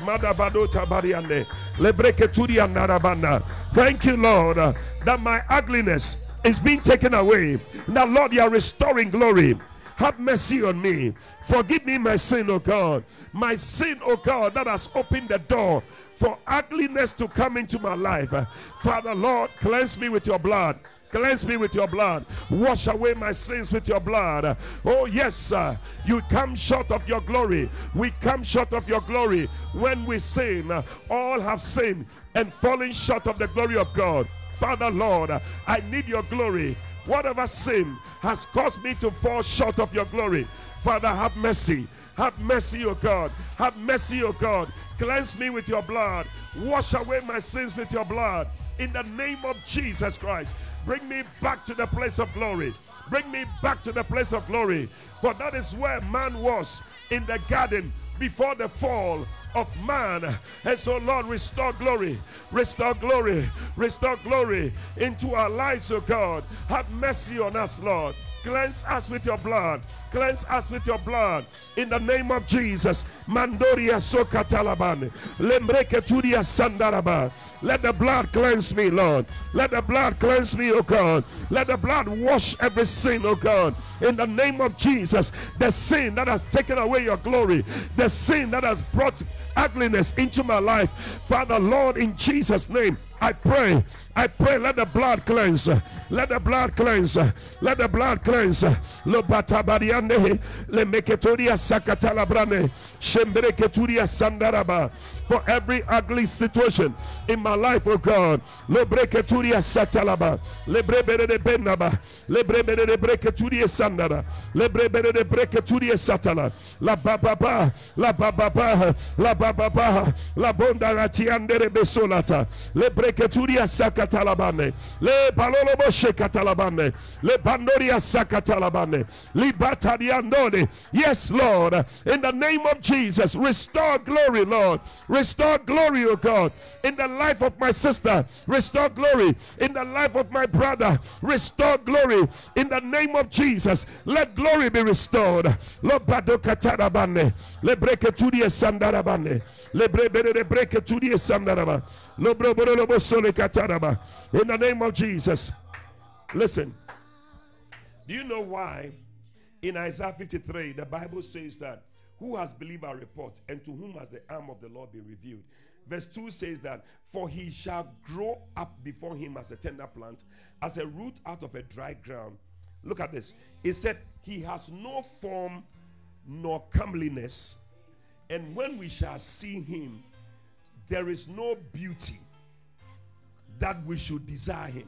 Thank you, Lord, uh, that my ugliness is being taken away. Now, Lord, you are restoring glory. Have mercy on me. Forgive me my sin, oh God. My sin, oh God, that has opened the door for ugliness to come into my life. Father, Lord, cleanse me with your blood. Cleanse me with your blood. Wash away my sins with your blood. Oh yes, sir. You come short of your glory. We come short of your glory. When we sin, all have sinned and fallen short of the glory of God. Father, Lord, I need your glory. Whatever sin has caused me to fall short of your glory, Father, have mercy. Have mercy, O God. Have mercy, O God. Cleanse me with your blood. Wash away my sins with your blood. In the name of Jesus Christ, bring me back to the place of glory. Bring me back to the place of glory. For that is where man was in the garden before the fall of man. And so, Lord, restore glory, restore glory, restore glory into our lives, oh God. Have mercy on us, Lord. Cleanse us with your blood. Cleanse us with your blood. In the name of Jesus. Mandoria sokatalabane. Lembreketuria sandaraba. Let the blood cleanse me, Lord. Let the blood cleanse me, oh God. Let the blood wash every sin, oh God. In the name of Jesus. The sin that has taken away your glory. The sin that has brought ugliness into my life. Father, Lord, in Jesus' name, I pray, I pray, let the blood cleanse, let the blood cleanse, let the blood cleanse. Lobata bariane, le meketoria sakatalabrane, shembreketuria sandaraba. For every ugly situation in my life, oh God, lebreketuria satalaba, lebrebere de benaba, lebrebere de breketuria sandara, lebrebere de breketuria satala, la bababa, la bababa, la bababa, la bonda ratiandere besolata, lebre Breketuria sakatalabane, le balolobo shekatalabane, le bandoria sakatalabane, libatadiandone. Yes, Lord, in the name of Jesus, restore glory, Lord. Restore glory, oh God, in the life of my sister. Restore glory in the life of my brother. Restore glory in the name of Jesus. Let glory be restored. Lobadokatarabane, le breketuria sandarabane, le brebere breketuria sandaraba, lobroborobo. In the name of Jesus. Listen, do you know why in Isaiah fifty-three the Bible says that who has believed our report, and to whom has the arm of the Lord been revealed? Verse two says that for he shall grow up before him as a tender plant, as a root out of a dry ground. Look at this. It said he has no form nor comeliness, and when we shall see him, there is no beauty that we should desire him.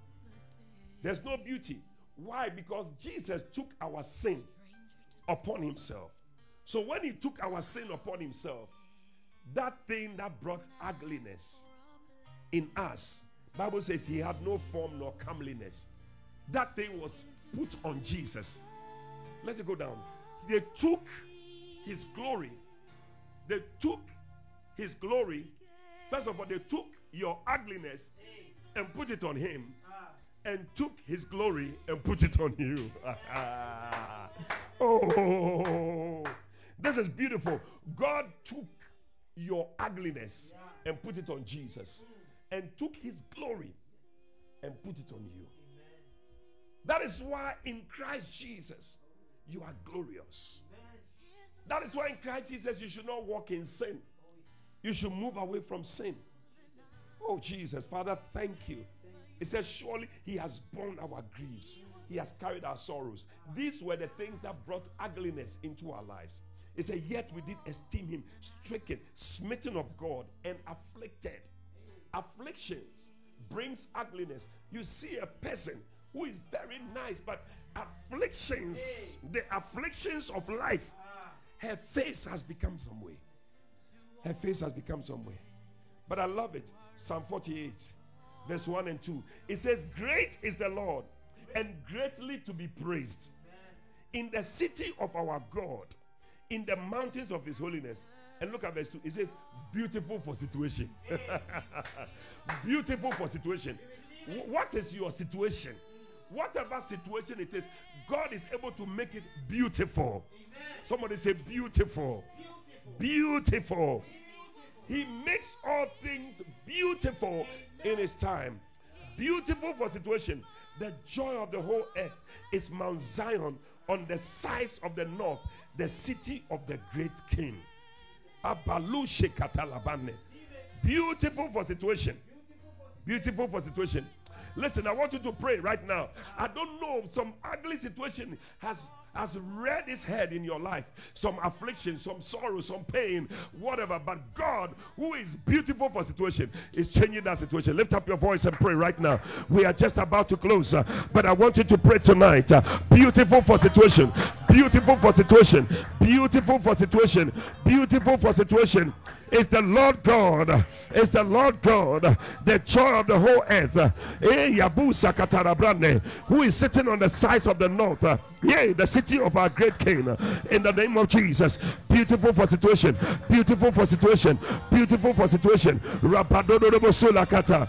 There's no beauty. Why? Because Jesus took our sin upon himself. So when he took our sin upon himself, that thing that brought ugliness in us, Bible says he had no form nor comeliness. That thing was put on Jesus. Let's go down. They took his glory. They took his glory. First of all, they took your ugliness and put it on him, and took his glory and put it on you. Oh, this is beautiful. God took your ugliness and put it on Jesus, and took his glory and put it on you. That is why in Christ Jesus you are glorious. That is why in Christ Jesus you should not walk in sin. You should move away from sin. Oh, Jesus, Father, thank you. It says, surely he has borne our griefs. He has carried our sorrows. These were the things that brought ugliness into our lives. It said, yet we did esteem him stricken, smitten of God, and afflicted. Afflictions brings ugliness. You see a person who is very nice, but afflictions, the afflictions of life, her face has become some way. Her face has become some way. But I love it. Psalm forty-eight, verse one and two. It says, great is the Lord, and greatly to be praised in the city of our God, in the mountains of his holiness. And look at verse two. It says, beautiful for situation. Beautiful for situation. W- what is your situation? Whatever situation it is, God is able to make it beautiful. Somebody say beautiful. Beautiful. Beautiful. He makes all things beautiful in his time. Beautiful for situation. The joy of the whole earth is Mount Zion on the sides of the north, the city of the great king. Abalushe katalabane. Beautiful for situation. Beautiful for situation. Listen, I want you to pray right now. I don't know, some ugly situation has has reared its head in your life. Some affliction, some sorrow, some pain, whatever. But God, who is beautiful for situation, is changing that situation. Lift up your voice and pray right now. We are just about to close, uh, but I want you to pray tonight. Uh, beautiful for situation. Beautiful for situation. Beautiful for situation. Beautiful for situation. Is the Lord God, is the Lord God, the joy of the whole earth, who is sitting on the sides of the north, yea, the city of our great king, in the name of Jesus. Beautiful for situation, beautiful for situation, beautiful for situation. Rabadodobosulakata,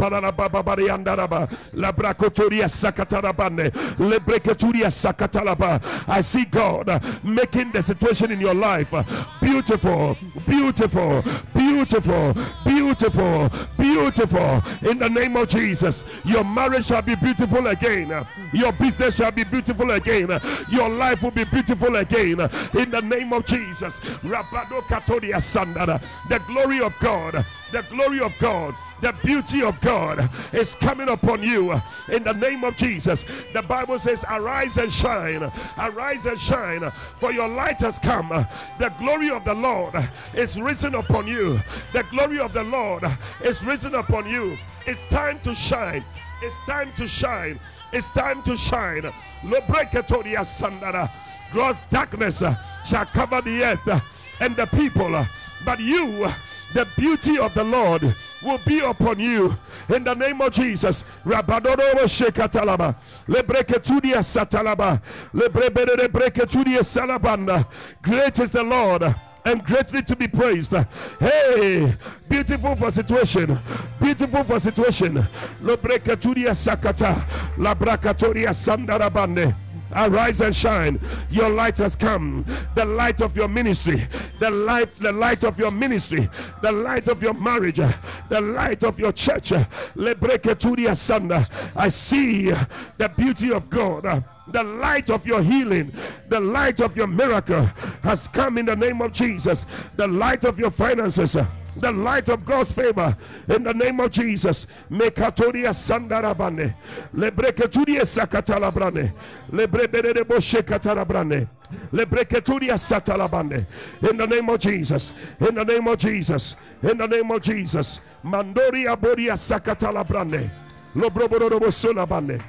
Rabarababariandaraba, Labracotoria Sakatarabane, Lebreketuria Sakatalaba. I see God making the situation in your life beautiful, beautiful. Beautiful, beautiful, beautiful. In the name of Jesus, your marriage shall be beautiful again. Your business shall be beautiful again. Your life will be beautiful again. In the name of Jesus, Rabado Katodia Sandara. The glory of God, the glory of God, the beauty of God is coming upon you. In the name of Jesus, the Bible says, arise and shine, arise and shine, for your light has come. The glory of the Lord is risen upon you. The glory of the Lord is risen upon you. It's time to shine. It's time to shine. It's time to shine. Lobreketoria Sandara. Gross darkness shall cover the earth and the people, but you, the beauty of the Lord will be upon you. In the name of Jesus. Rabadoro Shekatalaba. Lebreketudia Satalaba. Lebrebere Breketudia Salabanda. Great is the Lord and greatly to be praised. Hey, beautiful for situation, beautiful for situation. Lebreketudia Sakata. Labrakatoria Sandarabande. Arise and shine. Your light has come. The light of your ministry, the light, the light of your ministry, the light of your marriage, the light of your church. Lebreketudia Sanda. I see the beauty of God. The light of your healing, the light of your miracle has come in the name of Jesus. The light of your finances, the light of God's favor in the name of Jesus. Mekatoria Sandarabane, Lebreketuria Sakatalabrane, Lebrebere Boshekatalabrane, Lebreketuria Satalabane. In the name of Jesus, in the name of Jesus, in the name of Jesus. Mandoria Boria Sakatalabrane, Lobroborobosulabane.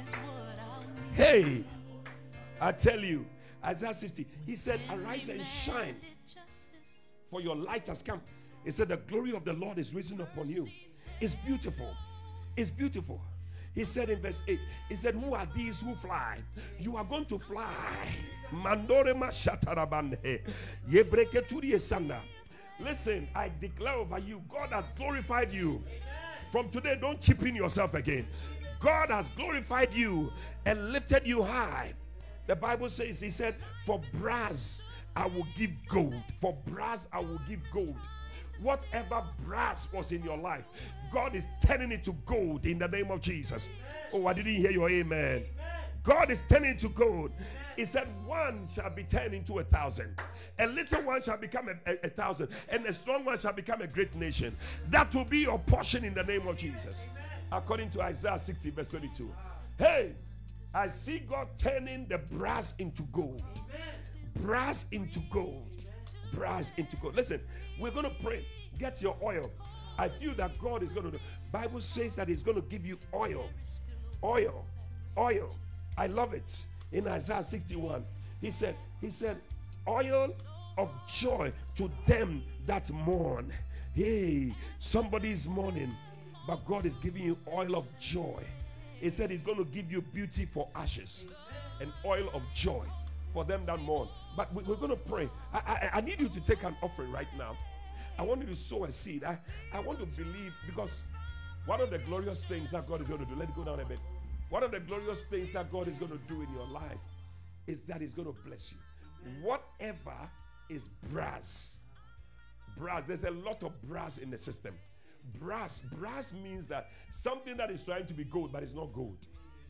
Hey, I tell you, Isaiah sixty, he said, arise and shine, for your light has come. He said, the glory of the Lord is risen upon you. It's beautiful. It's beautiful. He said in verse eight, he said, who are these who fly? You are going to fly. Mandorema shatarabande. Yebreketuri esanda. Listen, I declare over you, God has glorified you. From today, don't chip in yourself again. God has glorified you and lifted you high. The Bible says, he said, for brass I will give gold. For brass I will give gold. Whatever brass was in your life, God is turning it to gold in the name of Jesus. Oh, I didn't hear your amen. God is turning it to gold. He said, one shall be turned into a thousand. A little one shall become a, a, a thousand. And a strong one shall become a great nation. That will be your portion in the name of Jesus. According to Isaiah sixty verse twenty-two. Hey, I see God turning the brass into gold. brass into gold. Brass into gold. Listen, we're going to pray. Get your oil. I feel that God is going to do. Bible says that He's going to give you oil. Oil. Oil. I love it. In Isaiah sixty-one, He said, He said, oil of joy to them that mourn. Hey, somebody's mourning, but God is giving you oil of joy. He said He's going to give you beauty for ashes and oil of joy for them that mourn. But we're going to pray. I, I, I need you to take an offering right now. I want you to sow a seed. I, I want to believe, because one of the glorious things that God is going to do, let it go down a bit. One of the glorious things that God is going to do in your life is that He's going to bless you. Whatever is brass, brass, there's a lot of brass in the system. Brass, brass means that something that is trying to be gold, but it's not gold.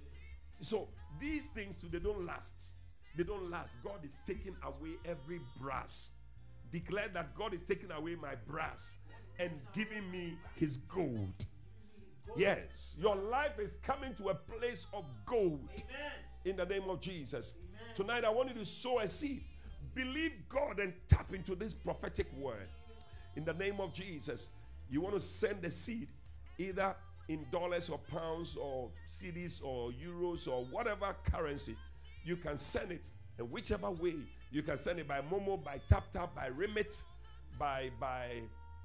So these things too, they don't last. They don't last. God is taking away every brass. Declare that God is taking away my brass and giving me His gold. Yes, your life is coming to a place of gold. Amen. In the name of Jesus. Amen. Tonight I want you to sow a seed. Believe God and tap into this prophetic word. In the name of Jesus, you want to send a seed either in dollars or pounds or C Ds or euros or whatever currency. You can send it, and whichever way you can send it, by Momo, by Tap Tap, by Remit, by by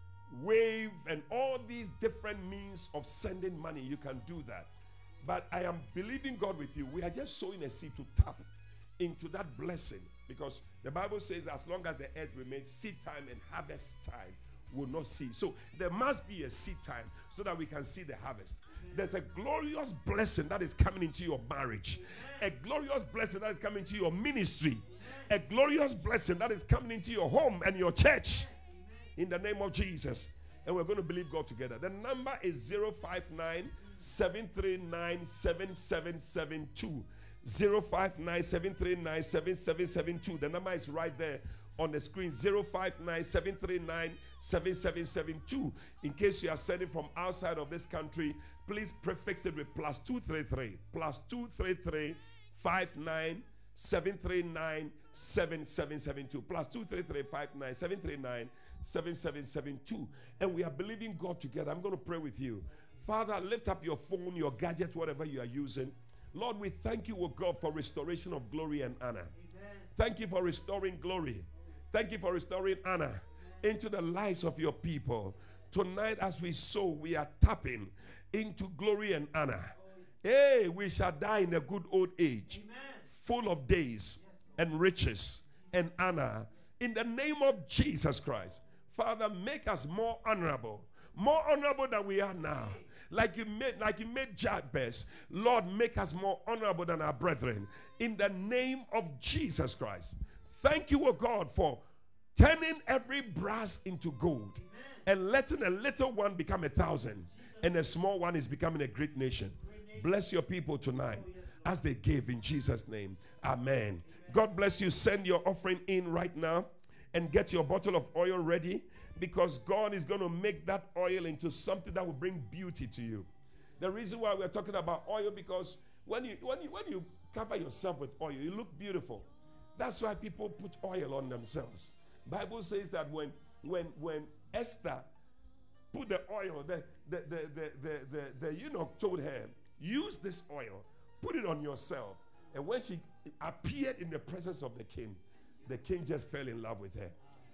Wave, and all these different means of sending money. You can do that. But I am believing God with you. We are just sowing a seed to tap into that blessing, because the Bible says as long as the earth remains, seed time and harvest time will not cease. So there must be a seed time so that we can see the harvest. There's a glorious blessing that is coming into your marriage, a glorious blessing that is coming into your ministry, a glorious blessing that is coming into your home and your church, in the name of Jesus. And we're going to believe God together. The number is zero five nine, seven three nine, seven seven seven two. zero five nine, seven three nine, seven seven seven two. The number is right there on the screen. zero five nine, seven three nine, seven seven seven two. In case you are sending from outside of this country, please prefix it with plus two three three. Plus two three three, five nine, seven three nine, seven seven seven two. Plus two three three, five nine, seven three nine, seven seven seven two. And we are believing God together. I'm going to pray with you. Father, lift up your phone, your gadget, whatever you are using. Lord, we thank you, O God, for restoration of glory and honor. Amen. Thank you for restoring glory. Thank you for restoring honor into the lives of your people. Tonight, as we sow, we are tapping into glory and honor. Hey, we shall die in a good old age, Amen. Full of days and riches and honor. In the name of Jesus Christ, Father, make us more honorable, more honorable than we are now. Like you made, like you made Jabez, Lord, make us more honorable than our brethren. In the name of Jesus Christ. Thank you, O God, for turning every brass into gold, Amen. And letting a little one become a thousand, and a small one is becoming a great nation. Great nation. Bless your people tonight as they give in Jesus' name. Amen. Amen. God bless you. Send your offering in right now and get your bottle of oil ready, because God is going to make that oil into something that will bring beauty to you. The reason why we're talking about oil, because when you when you when you cover yourself with oil, you look beautiful. That's why people put oil on themselves. Bible says that when when when Esther put the oil, the the the the the, the, the eunuch told her, use this oil, put it on yourself. And when she appeared in the presence of the king, the king just fell in love with her.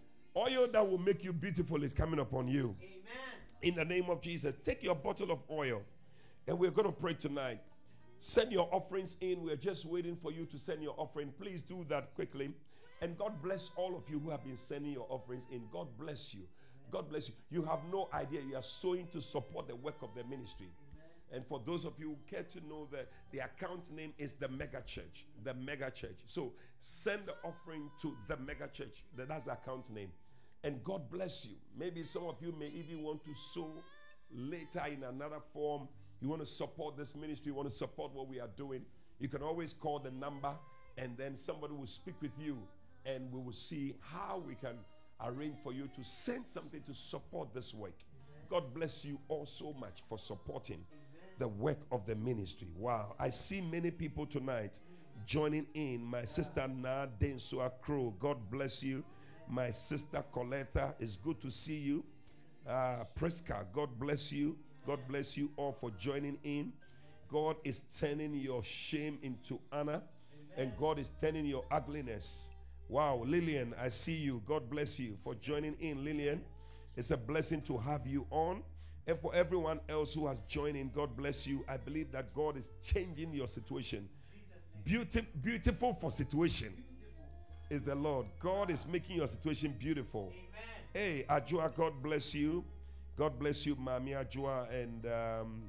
Oil that will make you beautiful is coming upon you. Amen. In the name of Jesus, take your bottle of oil, and we're going to pray tonight. Send your offerings in. We're just waiting for you to send your offering. Please do that quickly. And God bless all of you who have been sending your offerings in. God bless you. God bless you. You have no idea. You are sowing to support the work of the ministry. And for those of you who care to know that the account name is the Mega Church. The Mega Church. So send the offering to the Mega Church. That's the account name. And God bless you. Maybe some of you may even want to sow later in another form. You want to support this ministry. You want to support what we are doing. You can always call the number, and then somebody will speak with you, and we will see how we can arrange for you to send something to support this work. God bless you all so much for supporting the work of the ministry. Wow. I see many people tonight joining in. My sister Na Densua Crow, God bless you. My sister Coletta, it's good to see you. Uh, Priska, God bless you. God bless you all for joining in. God is turning your shame into honor, and God is turning your ugliness. Wow, Lillian, I see you. God bless you for joining in, Lillian. It's a blessing to have you on. And for everyone else who has joined in, God bless you. I believe that God is changing your situation. Beauty, beautiful for situation is the Lord. God is making your situation beautiful. Hey, Ajua, God bless you. God bless you, Mami Ajua. And um,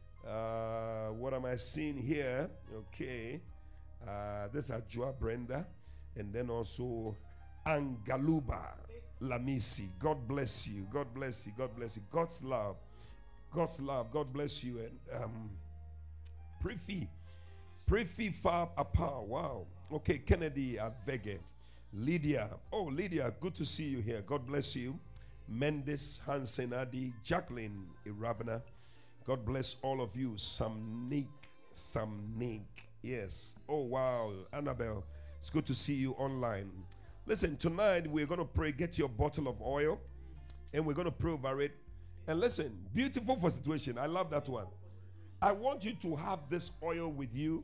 uh, what am I seeing here? Okay. Uh, this is Ajua Brenda. And then also Angaluba Lamisi. God bless you. God bless you. God bless you. God's love. God's love. God bless you. And um, Prefi. Prefi Fab Apa. Wow. Okay. Kennedy Avege. Lydia. Oh, Lydia. Good to see you here. God bless you. Mendes Hansen Adi. Jacqueline Irabana. God bless all of you. Samnik. Samnik. Yes. Oh, wow. Annabelle. It's good to see you online. Listen, tonight we're going to pray. Get your bottle of oil and we're going to pray over it. And listen, beautiful for situation. I love that one. I want you to have this oil with you.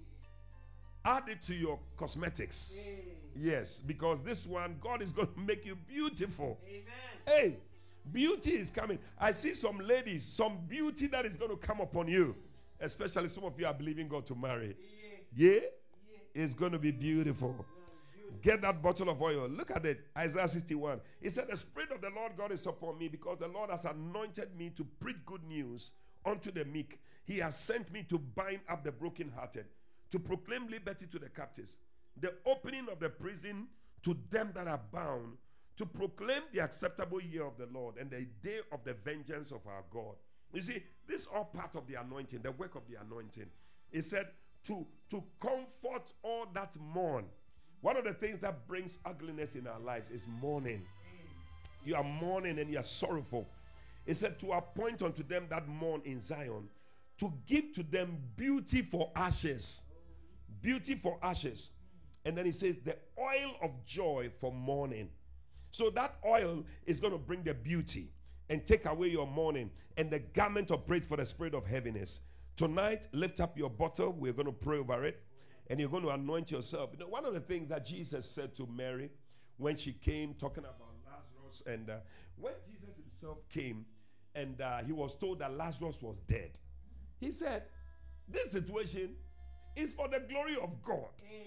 Add it to your cosmetics. Hey. Yes, because this one, God is going to make you beautiful. Amen. Hey, beauty is coming. I see some ladies, some beauty that is going to come upon you. Especially some of you are believing God to marry. Yeah? Yeah? It's going to be beautiful. Get that bottle of oil. Look at it. Isaiah sixty-one. He said, the Spirit of the Lord God is upon me because the Lord has anointed me to preach good news unto the meek. He has sent me to bind up the brokenhearted, to proclaim liberty to the captives, the opening of the prison to them that are bound, to proclaim the acceptable year of the Lord and the day of the vengeance of our God. You see, this is all part of the anointing, the work of the anointing. He said, to, to comfort all that mourn. One of the things that brings ugliness in our lives is mourning. You are mourning and you are sorrowful. It said to appoint unto them that mourn in Zion, to give to them beauty for ashes. Beauty for ashes. And then he says the oil of joy for mourning. So that oil is going to bring the beauty and take away your mourning and the garment of praise for the spirit of heaviness. Tonight, lift up your bottle. We're going to pray over it. And you're going to anoint yourself. You know, one of the things that Jesus said to Mary when she came talking about Lazarus, and uh, when Jesus himself came and uh, he was told that Lazarus was dead, he said, this situation is for the glory of God.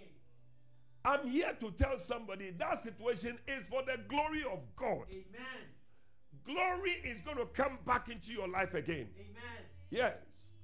I'm here to tell somebody that situation is for the glory of God. Amen. Glory is going to come back into your life again. Amen. Yes.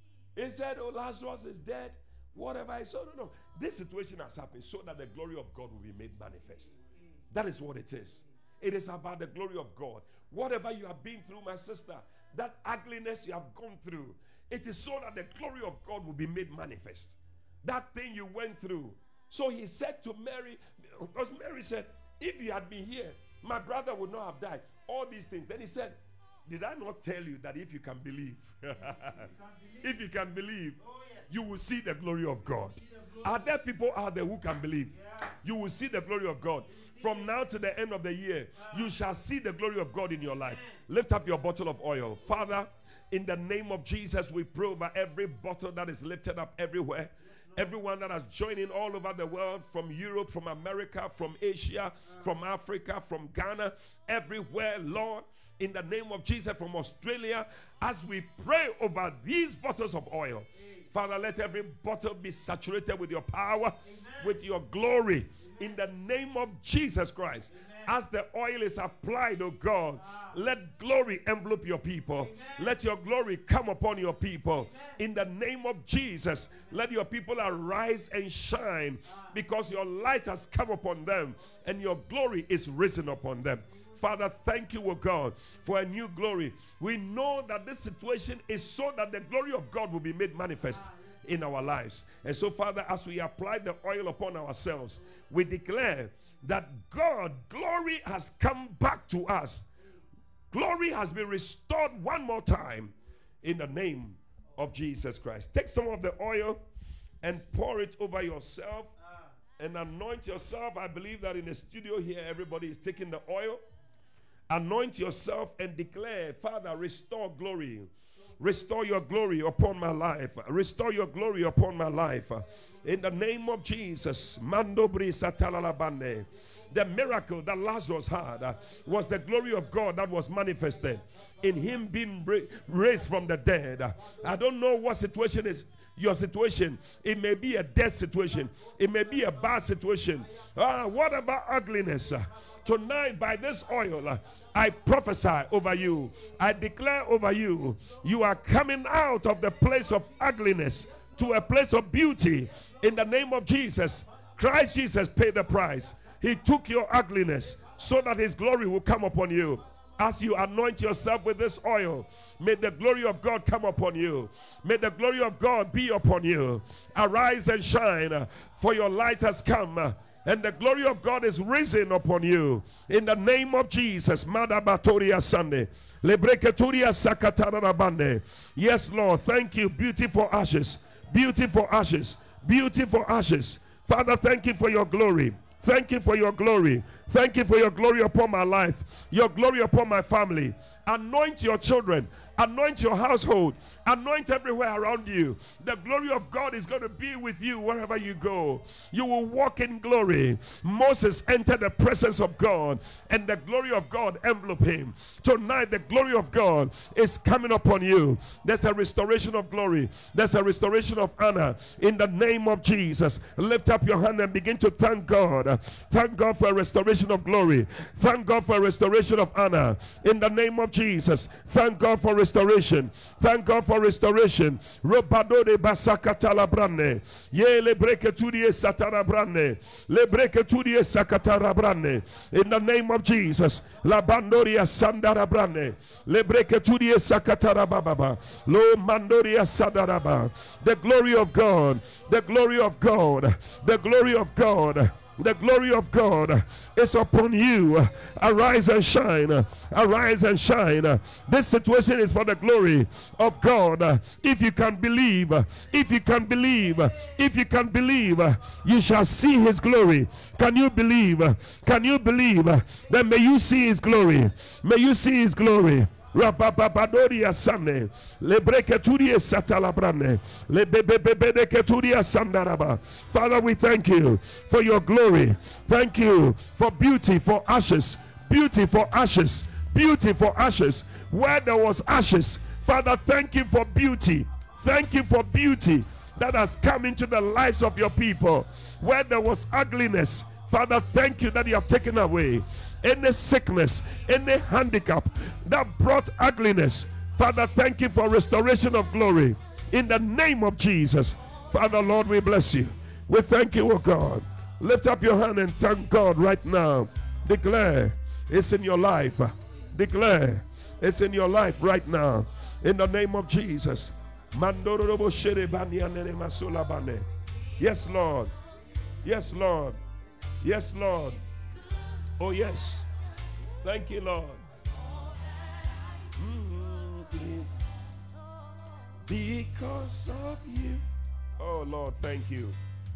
He said, oh, Lazarus is dead. Whatever I saw, no, no. This situation has happened so that the glory of God will be made manifest. That is what it is. It is about the glory of God. Whatever you have been through, my sister, that ugliness you have gone through, it is so that the glory of God will be made manifest. That thing you went through. So he said to Mary, because Mary said, if you had been here, my brother would not have died. All these things. Then he said, did I not tell you that if you can believe, you can believe. if you can believe, oh, yes. you will see the glory of God. The glory. Are there people out there who can believe? Yeah. You will see the glory of God. From now to the end of the year, yeah. you shall see the glory of God in your life. Yeah. Lift up your bottle of oil. Father, in the name of Jesus, we pray over every bottle that is lifted up everywhere. Everyone that has joined in all over the world, from Europe, from America, from Asia, from Africa, from Ghana, everywhere, Lord, in the name of Jesus, from Australia, as we pray over these bottles of oil. Father, let every bottle be saturated with your power, Amen. With your glory, Amen. In the name of Jesus Christ. Amen. As the oil is applied, oh God, ah. let glory envelop your people. Amen. Let your glory come upon your people. Amen. In the name of Jesus, Amen. Let your people arise and shine, ah. because your light has come upon them and your glory is risen upon them. Father, thank you, O God, for a new glory. We know that this situation is so that the glory of God will be made manifest in our lives. And so, Father, as we apply the oil upon ourselves, we declare that God, glory has come back to us. Glory has been restored one more time in the name of Jesus Christ. Take some of the oil and pour it over yourself and anoint yourself. I believe that in the studio here, everybody is taking the oil. Anoint yourself and declare, Father, restore glory. Restore your glory upon my life. Restore your glory upon my life. In the name of Jesus. Mando brisa talalabande. The miracle that Lazarus had uh, was the glory of God that was manifested in him being ra- raised from the dead. Uh, I don't know what situation is your situation. It may be a death situation. It may be a bad situation. Ah, what about ugliness? Uh, tonight, by this oil, uh, I prophesy over you. I declare over you, you are coming out of the place of ugliness to a place of beauty. In the name of Jesus, Christ Jesus paid the price. He took your ugliness so that his glory will come upon you. As you anoint yourself with this oil, may the glory of God come upon you. May the glory of God be upon you. Arise and shine, for your light has come, and the glory of God is risen upon you. In the name of Jesus. Madabatoria Sunday. Lebreketuria Sakatarabande. Yes, Lord. Thank you. Beauty for ashes. Beauty for ashes. Beauty for ashes. Father, thank you for your glory. Thank you for your glory. Thank you for your glory upon my life, your glory upon my family. Anoint your children. Anoint your household. Anoint everywhere around you. The glory of God is going to be with you wherever you go. You will walk in glory. Moses entered the presence of God, and the glory of God enveloped him. Tonight, the glory of God is coming upon you. There's a restoration of glory. There's a restoration of honor. In the name of Jesus, lift up your hand and begin to thank God. Thank God for a restoration of glory. Thank God for a restoration of honor. In the name of Jesus, thank God for restoration. Restoration. Thank God for restoration. Robado de basakatala brande. Ye le breketudie satara brande. Le breketudie sakatara brande. In the name of Jesus. La bandoria sandara brande. Le breketudie sakatara bababa. Lo mandoria sadaraba. The glory of God. The glory of God. The glory of God. The glory of God is upon you. Arise and shine. Arise and shine. This situation is for the glory of God. If you can believe, if you can believe, if you can believe, you shall see his glory. Can you believe? Can you believe? Then may you see his glory. May you see his glory. Rababadoria Sane, Lebreketuria Satalabrane, Lebebebedeketuria Sandaraba. Father, we thank you for your glory. Thank you for beauty for ashes, beauty for ashes, beauty for ashes. Where there was ashes, Father, thank you for beauty. Thank you for beauty that has come into the lives of your people. Where there was ugliness, Father, thank you that you have taken away any sickness, any handicap that brought ugliness. Father, thank you for restoration of glory in the name of Jesus. Father, Lord, we bless you. We thank you, oh God. Lift up your hand and thank God right now. Declare it's in your life. Declare it's in your life right now in the name of Jesus. Yes, Lord. Yes, Lord. Yes, Lord. Oh, yes. Thank you, Lord. Mm-hmm. Because of you. Oh, Lord, thank you.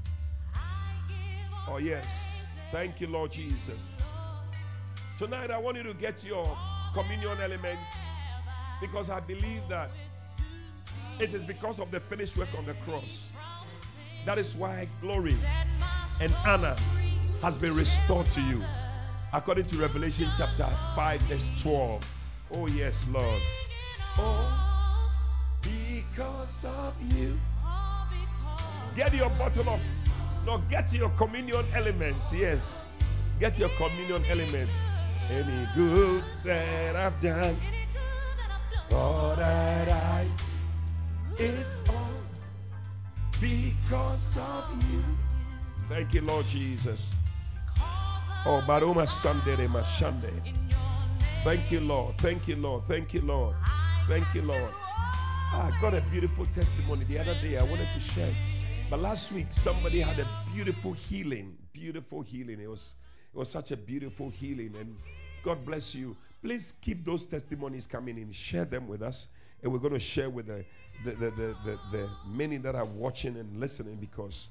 Oh, yes. Thank you, Lord Jesus. Tonight, I want you to get your communion elements, because I believe that it is because of the finished work on the cross. That is why glory and honor has been restored to you. According to Revelation chapter five, verse twelve. Oh, yes, Lord. Oh, because of you. Get your bottle of, no, get your communion elements. Yes. Get your communion elements. Any good that I've done, all that I, it's all because of you. Thank you, Lord Jesus. Oh, Baroma Sandere Mashande. Thank you, Lord. Thank you, Lord. Thank you, Lord. Thank you, Lord. I got a beautiful testimony the other day. I wanted to share it. But last week, somebody had a beautiful healing. Beautiful healing. It was, it was such a beautiful healing. And God bless you. Please keep those testimonies coming in. Share them with us. And we're going to share with the, the, the, the, the, the many that are watching and listening, because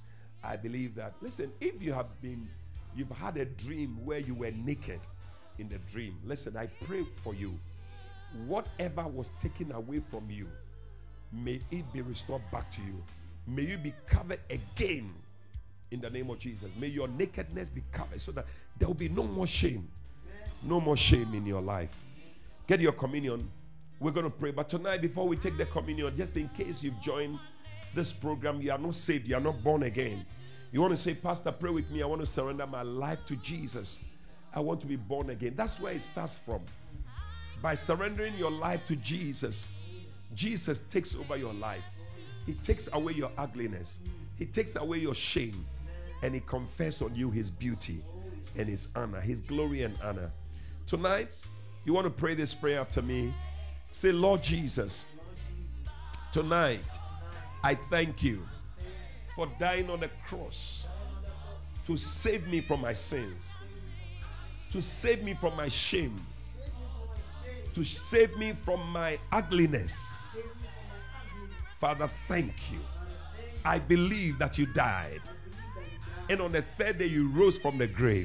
I believe that. Listen, if you have been, you've had a dream where you were naked in the dream. Listen, I pray for you. Whatever was taken away from you, may it be restored back to you. May you be covered again in the name of Jesus. May your nakedness be covered so that there will be no more shame. No more shame in your life. Get your communion. We're going to pray. But tonight, before we take the communion, just in case you've joined this program, you are not saved, you are not born again. You want to say, Pastor, pray with me. I want to surrender my life to Jesus. I want to be born again. That's where it starts from. By surrendering your life to Jesus, Jesus takes over your life. He takes away your ugliness. He takes away your shame. And he confers on you his beauty and his honor, his glory and honor. Tonight, you want to pray this prayer after me. Say, Lord Jesus, tonight, I thank you for dying on the cross to save me from my sins, to save me from my shame, to save me from my ugliness. Father, thank you. I believe that you died, and on the third day you rose from the grave.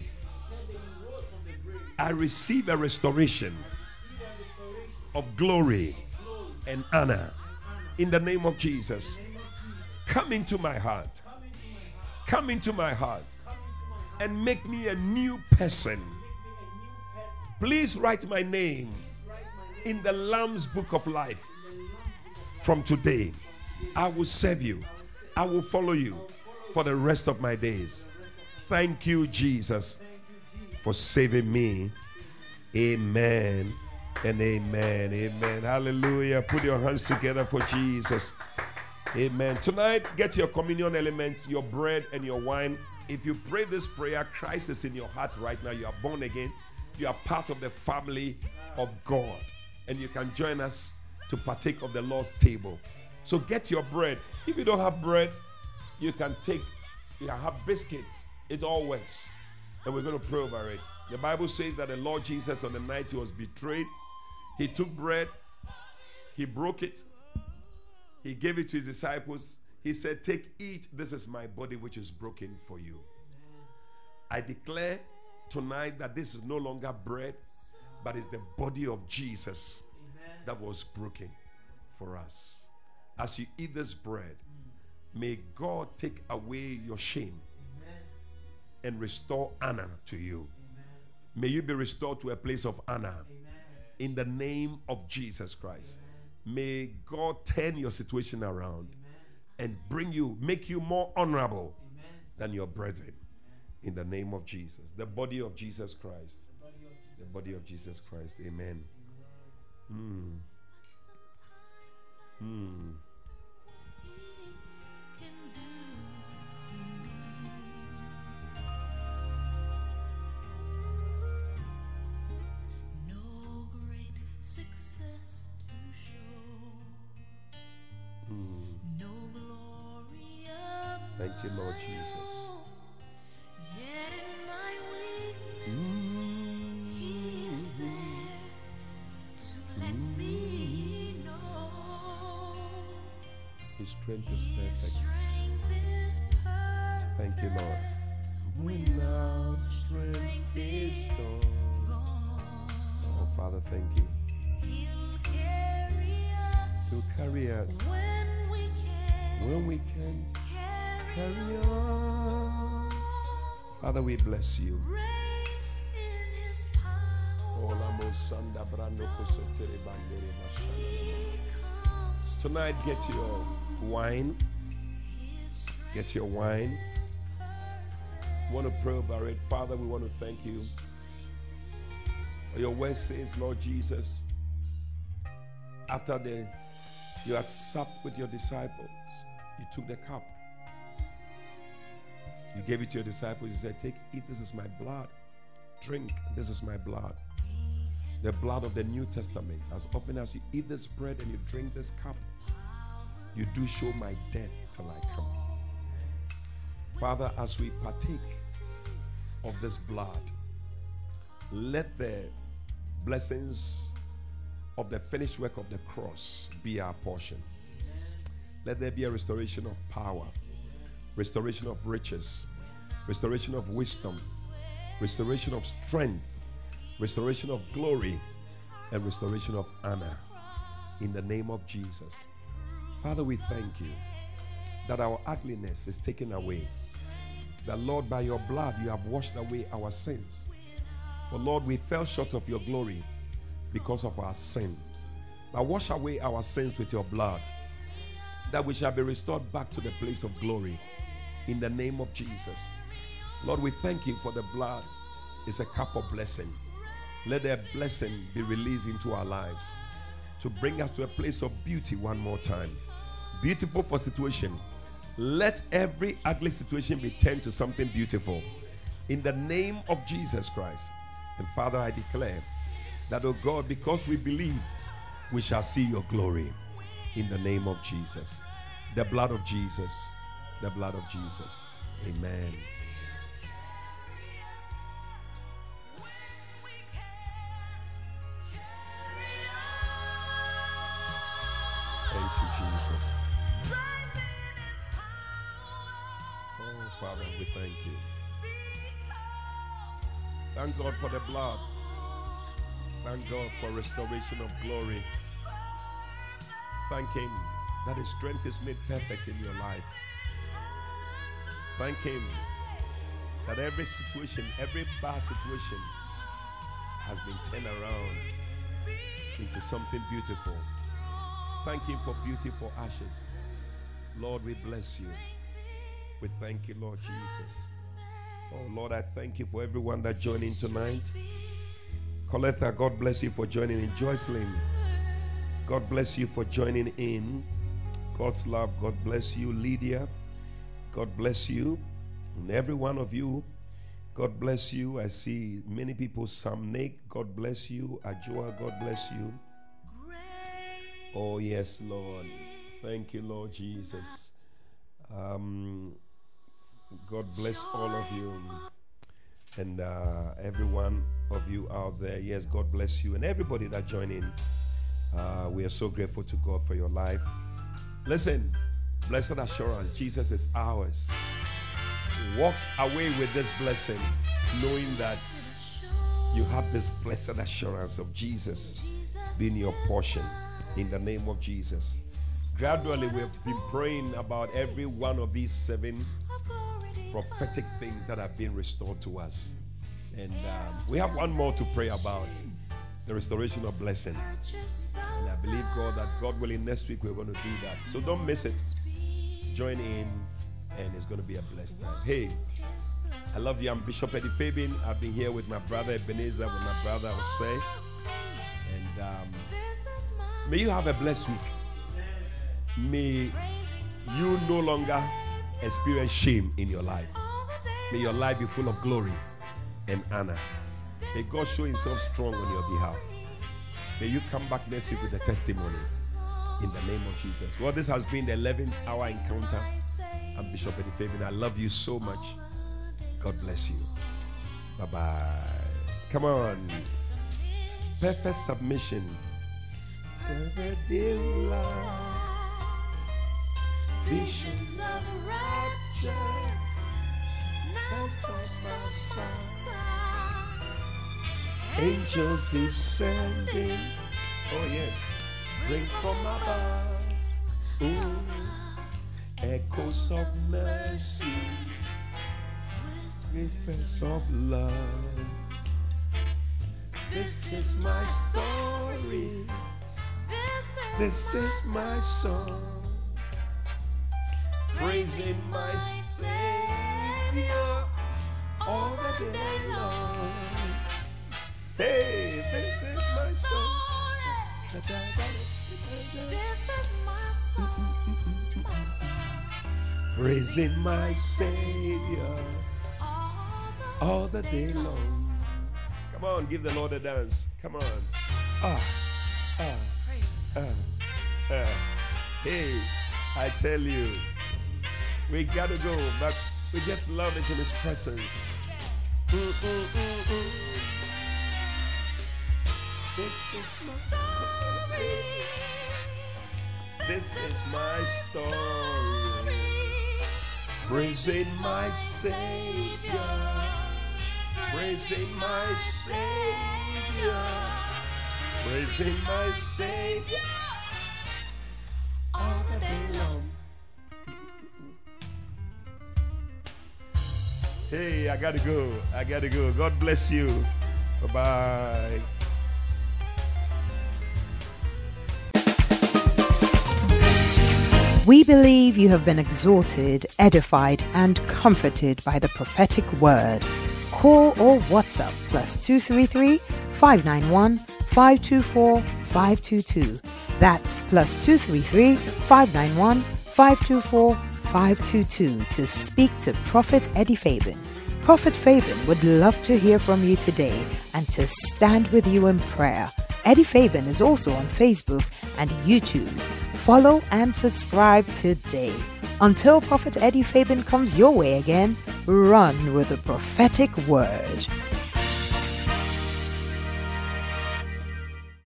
I receive a restoration of glory and honor in the name of Jesus. Come into my heart. Come into my heart and make me a new person. Please write my name in the Lamb's Book of Life. From today, I will serve you. I will follow you for the rest of my days. Thank you, Jesus, for saving me. Amen and amen. Amen. Hallelujah. Put your hands together for Jesus. Amen. Tonight, get your communion elements, your bread and your wine. If you pray this prayer, Christ is in your heart right now. You are born again. You are part of the family of God. And you can join us to partake of the Lord's table. So get your bread. If you don't have bread, you can take, you can have biscuits. It all works. And we're going to pray over it. The Bible says that the Lord Jesus, on the night he was betrayed, he took bread, he broke it, he gave it to his disciples. He said, take, eat, this is my body which is broken for you. I declare tonight that this is no longer bread, but it's the body of Jesus that was broken for us. As you eat this bread, may God take away your shame and restore honor to you. May you be restored to a place of honor. In the name of Jesus Christ. May God turn your situation around and bring you, make you more honorable than your brethren. In the name of Jesus. The body of Jesus Christ. The body of Jesus Christ. Amen. Hmm. Hmm. Thank you, Lord Jesus. Yet in my weakness, Mm-hmm. He is there to let me know His strength is His perfect. strength is perfect. Thank you, Lord. When our strength is gone, Oh, Father, thank you. He'll carry us To carry us when we can when we can't carry carry on. Father, we bless you. Raised in His power, He comes. Tonight, get your wine. His Get your wine. We want to pray over it. Father, we want to thank you. Your word says, Lord Jesus, after the you had supped with your disciples, you took the cup. You gave it to your disciples. You said, take, eat, this is my blood. Drink, this is my blood. The blood of the New Testament. As often as you eat this bread and you drink this cup, you do show my death till I come. Father, as we partake of this blood, let the blessings of the finished work of the cross be our portion. Let there be a restoration of power. restoration of riches, restoration of wisdom, restoration of strength, restoration of glory, and restoration of honor. In the name of Jesus. Father, we thank you that our ugliness is taken away. That, Lord, by your blood you have washed away our sins. For, Lord, we fell short of your glory because of our sin. But wash away our sins with your blood, that we shall be restored back to the place of glory. In the name of Jesus. Lord, we thank you for the blood. It's a cup of blessing. Let that blessing be released into our lives to bring us to a place of beauty one more time. Beautiful for situation. Let every ugly situation be turned to something beautiful. In the name of Jesus Christ. And Father, I declare that, oh God, because we believe, we shall see your glory. In the name of Jesus. The blood of Jesus. The blood of Jesus. Amen. Thank you, Jesus. Oh, Father, we thank you. Thank God for the blood. Thank God for restoration of glory. Thank Him that His strength is made perfect in your life. Thank Him that every situation, every bad situation has been turned around into something beautiful. Thank Him for beauty for ashes. Lord, we bless you. We thank you, Lord Jesus. Oh, Lord, I thank you for everyone that joined in tonight. Coletha, God bless you for joining in. Joycelyn, God bless you for joining in. God's love, God bless you. Lydia, God bless you. And every one of you, God bless you. I see many people. Sam Nick, God bless you. Ajua, God bless you. Oh, yes, Lord. Thank you, Lord Jesus. Um, God bless all of you. And uh, every one of you out there. Yes, God bless you. And everybody that joined in. Uh, we are so grateful to God for your life. Listen, blessed assurance, Jesus is ours. Walk away with this blessing, knowing that you have this blessed assurance of Jesus being your portion. In the name of Jesus. Gradually, we have been praying about every one of these seven prophetic things that have been restored to us. And um, we have one more to pray about, the restoration of blessing. And I believe, God, that God willing, next week we're going to do that. So don't miss it. Join in, and it's going to be a blessed time. Hey, I love you. I'm Bishop Eddie Fabin. I've been here with my brother Ebenezer, with my brother Jose. And um, may you have a blessed week. May you no longer experience shame in your life. May your life be full of glory and honor. May God show Himself strong on your behalf. May you come back next week with a testimony in the name of Jesus. Well, this has been the eleventh hour encounter. I'm Bishop Eddie Fabin. I love you so much. God bless you. Bye-bye. Come on. Perfect submission. Perfect love. Visions of rapture. Angels descending. Oh yes. Bring from above. Ooh. Echoes of mercy. Whispers of love. This is my story. This is my song. Praising my Savior all the day long. Hey, this is my story. This is my song. Praising my Savior all the day long. Come on, give the Lord a dance. Come on. Ah, ah, ah, ah. Hey, I tell you. We gotta go, but we just love it in His presence. Ooh, ooh, ooh, ooh. This is my story. This is my story. praising my Savior, praising my Savior, praising my Savior all the day long. Hey, I gotta go. I gotta go. God bless you. Bye-bye. We believe you have been exhorted, edified, and comforted by the prophetic word. Call or WhatsApp plus two three three, five nine one, five two four, five two two. That's plus two three three, five nine one, five two four, five two two to speak to Prophet Eddie Fabian. Prophet Fabian would love to hear from you today and to stand with you in prayer. Eddie Fabian is also on Facebook and YouTube. Follow and subscribe today. Until Prophet Eddie Fabian comes your way again, run with the prophetic word.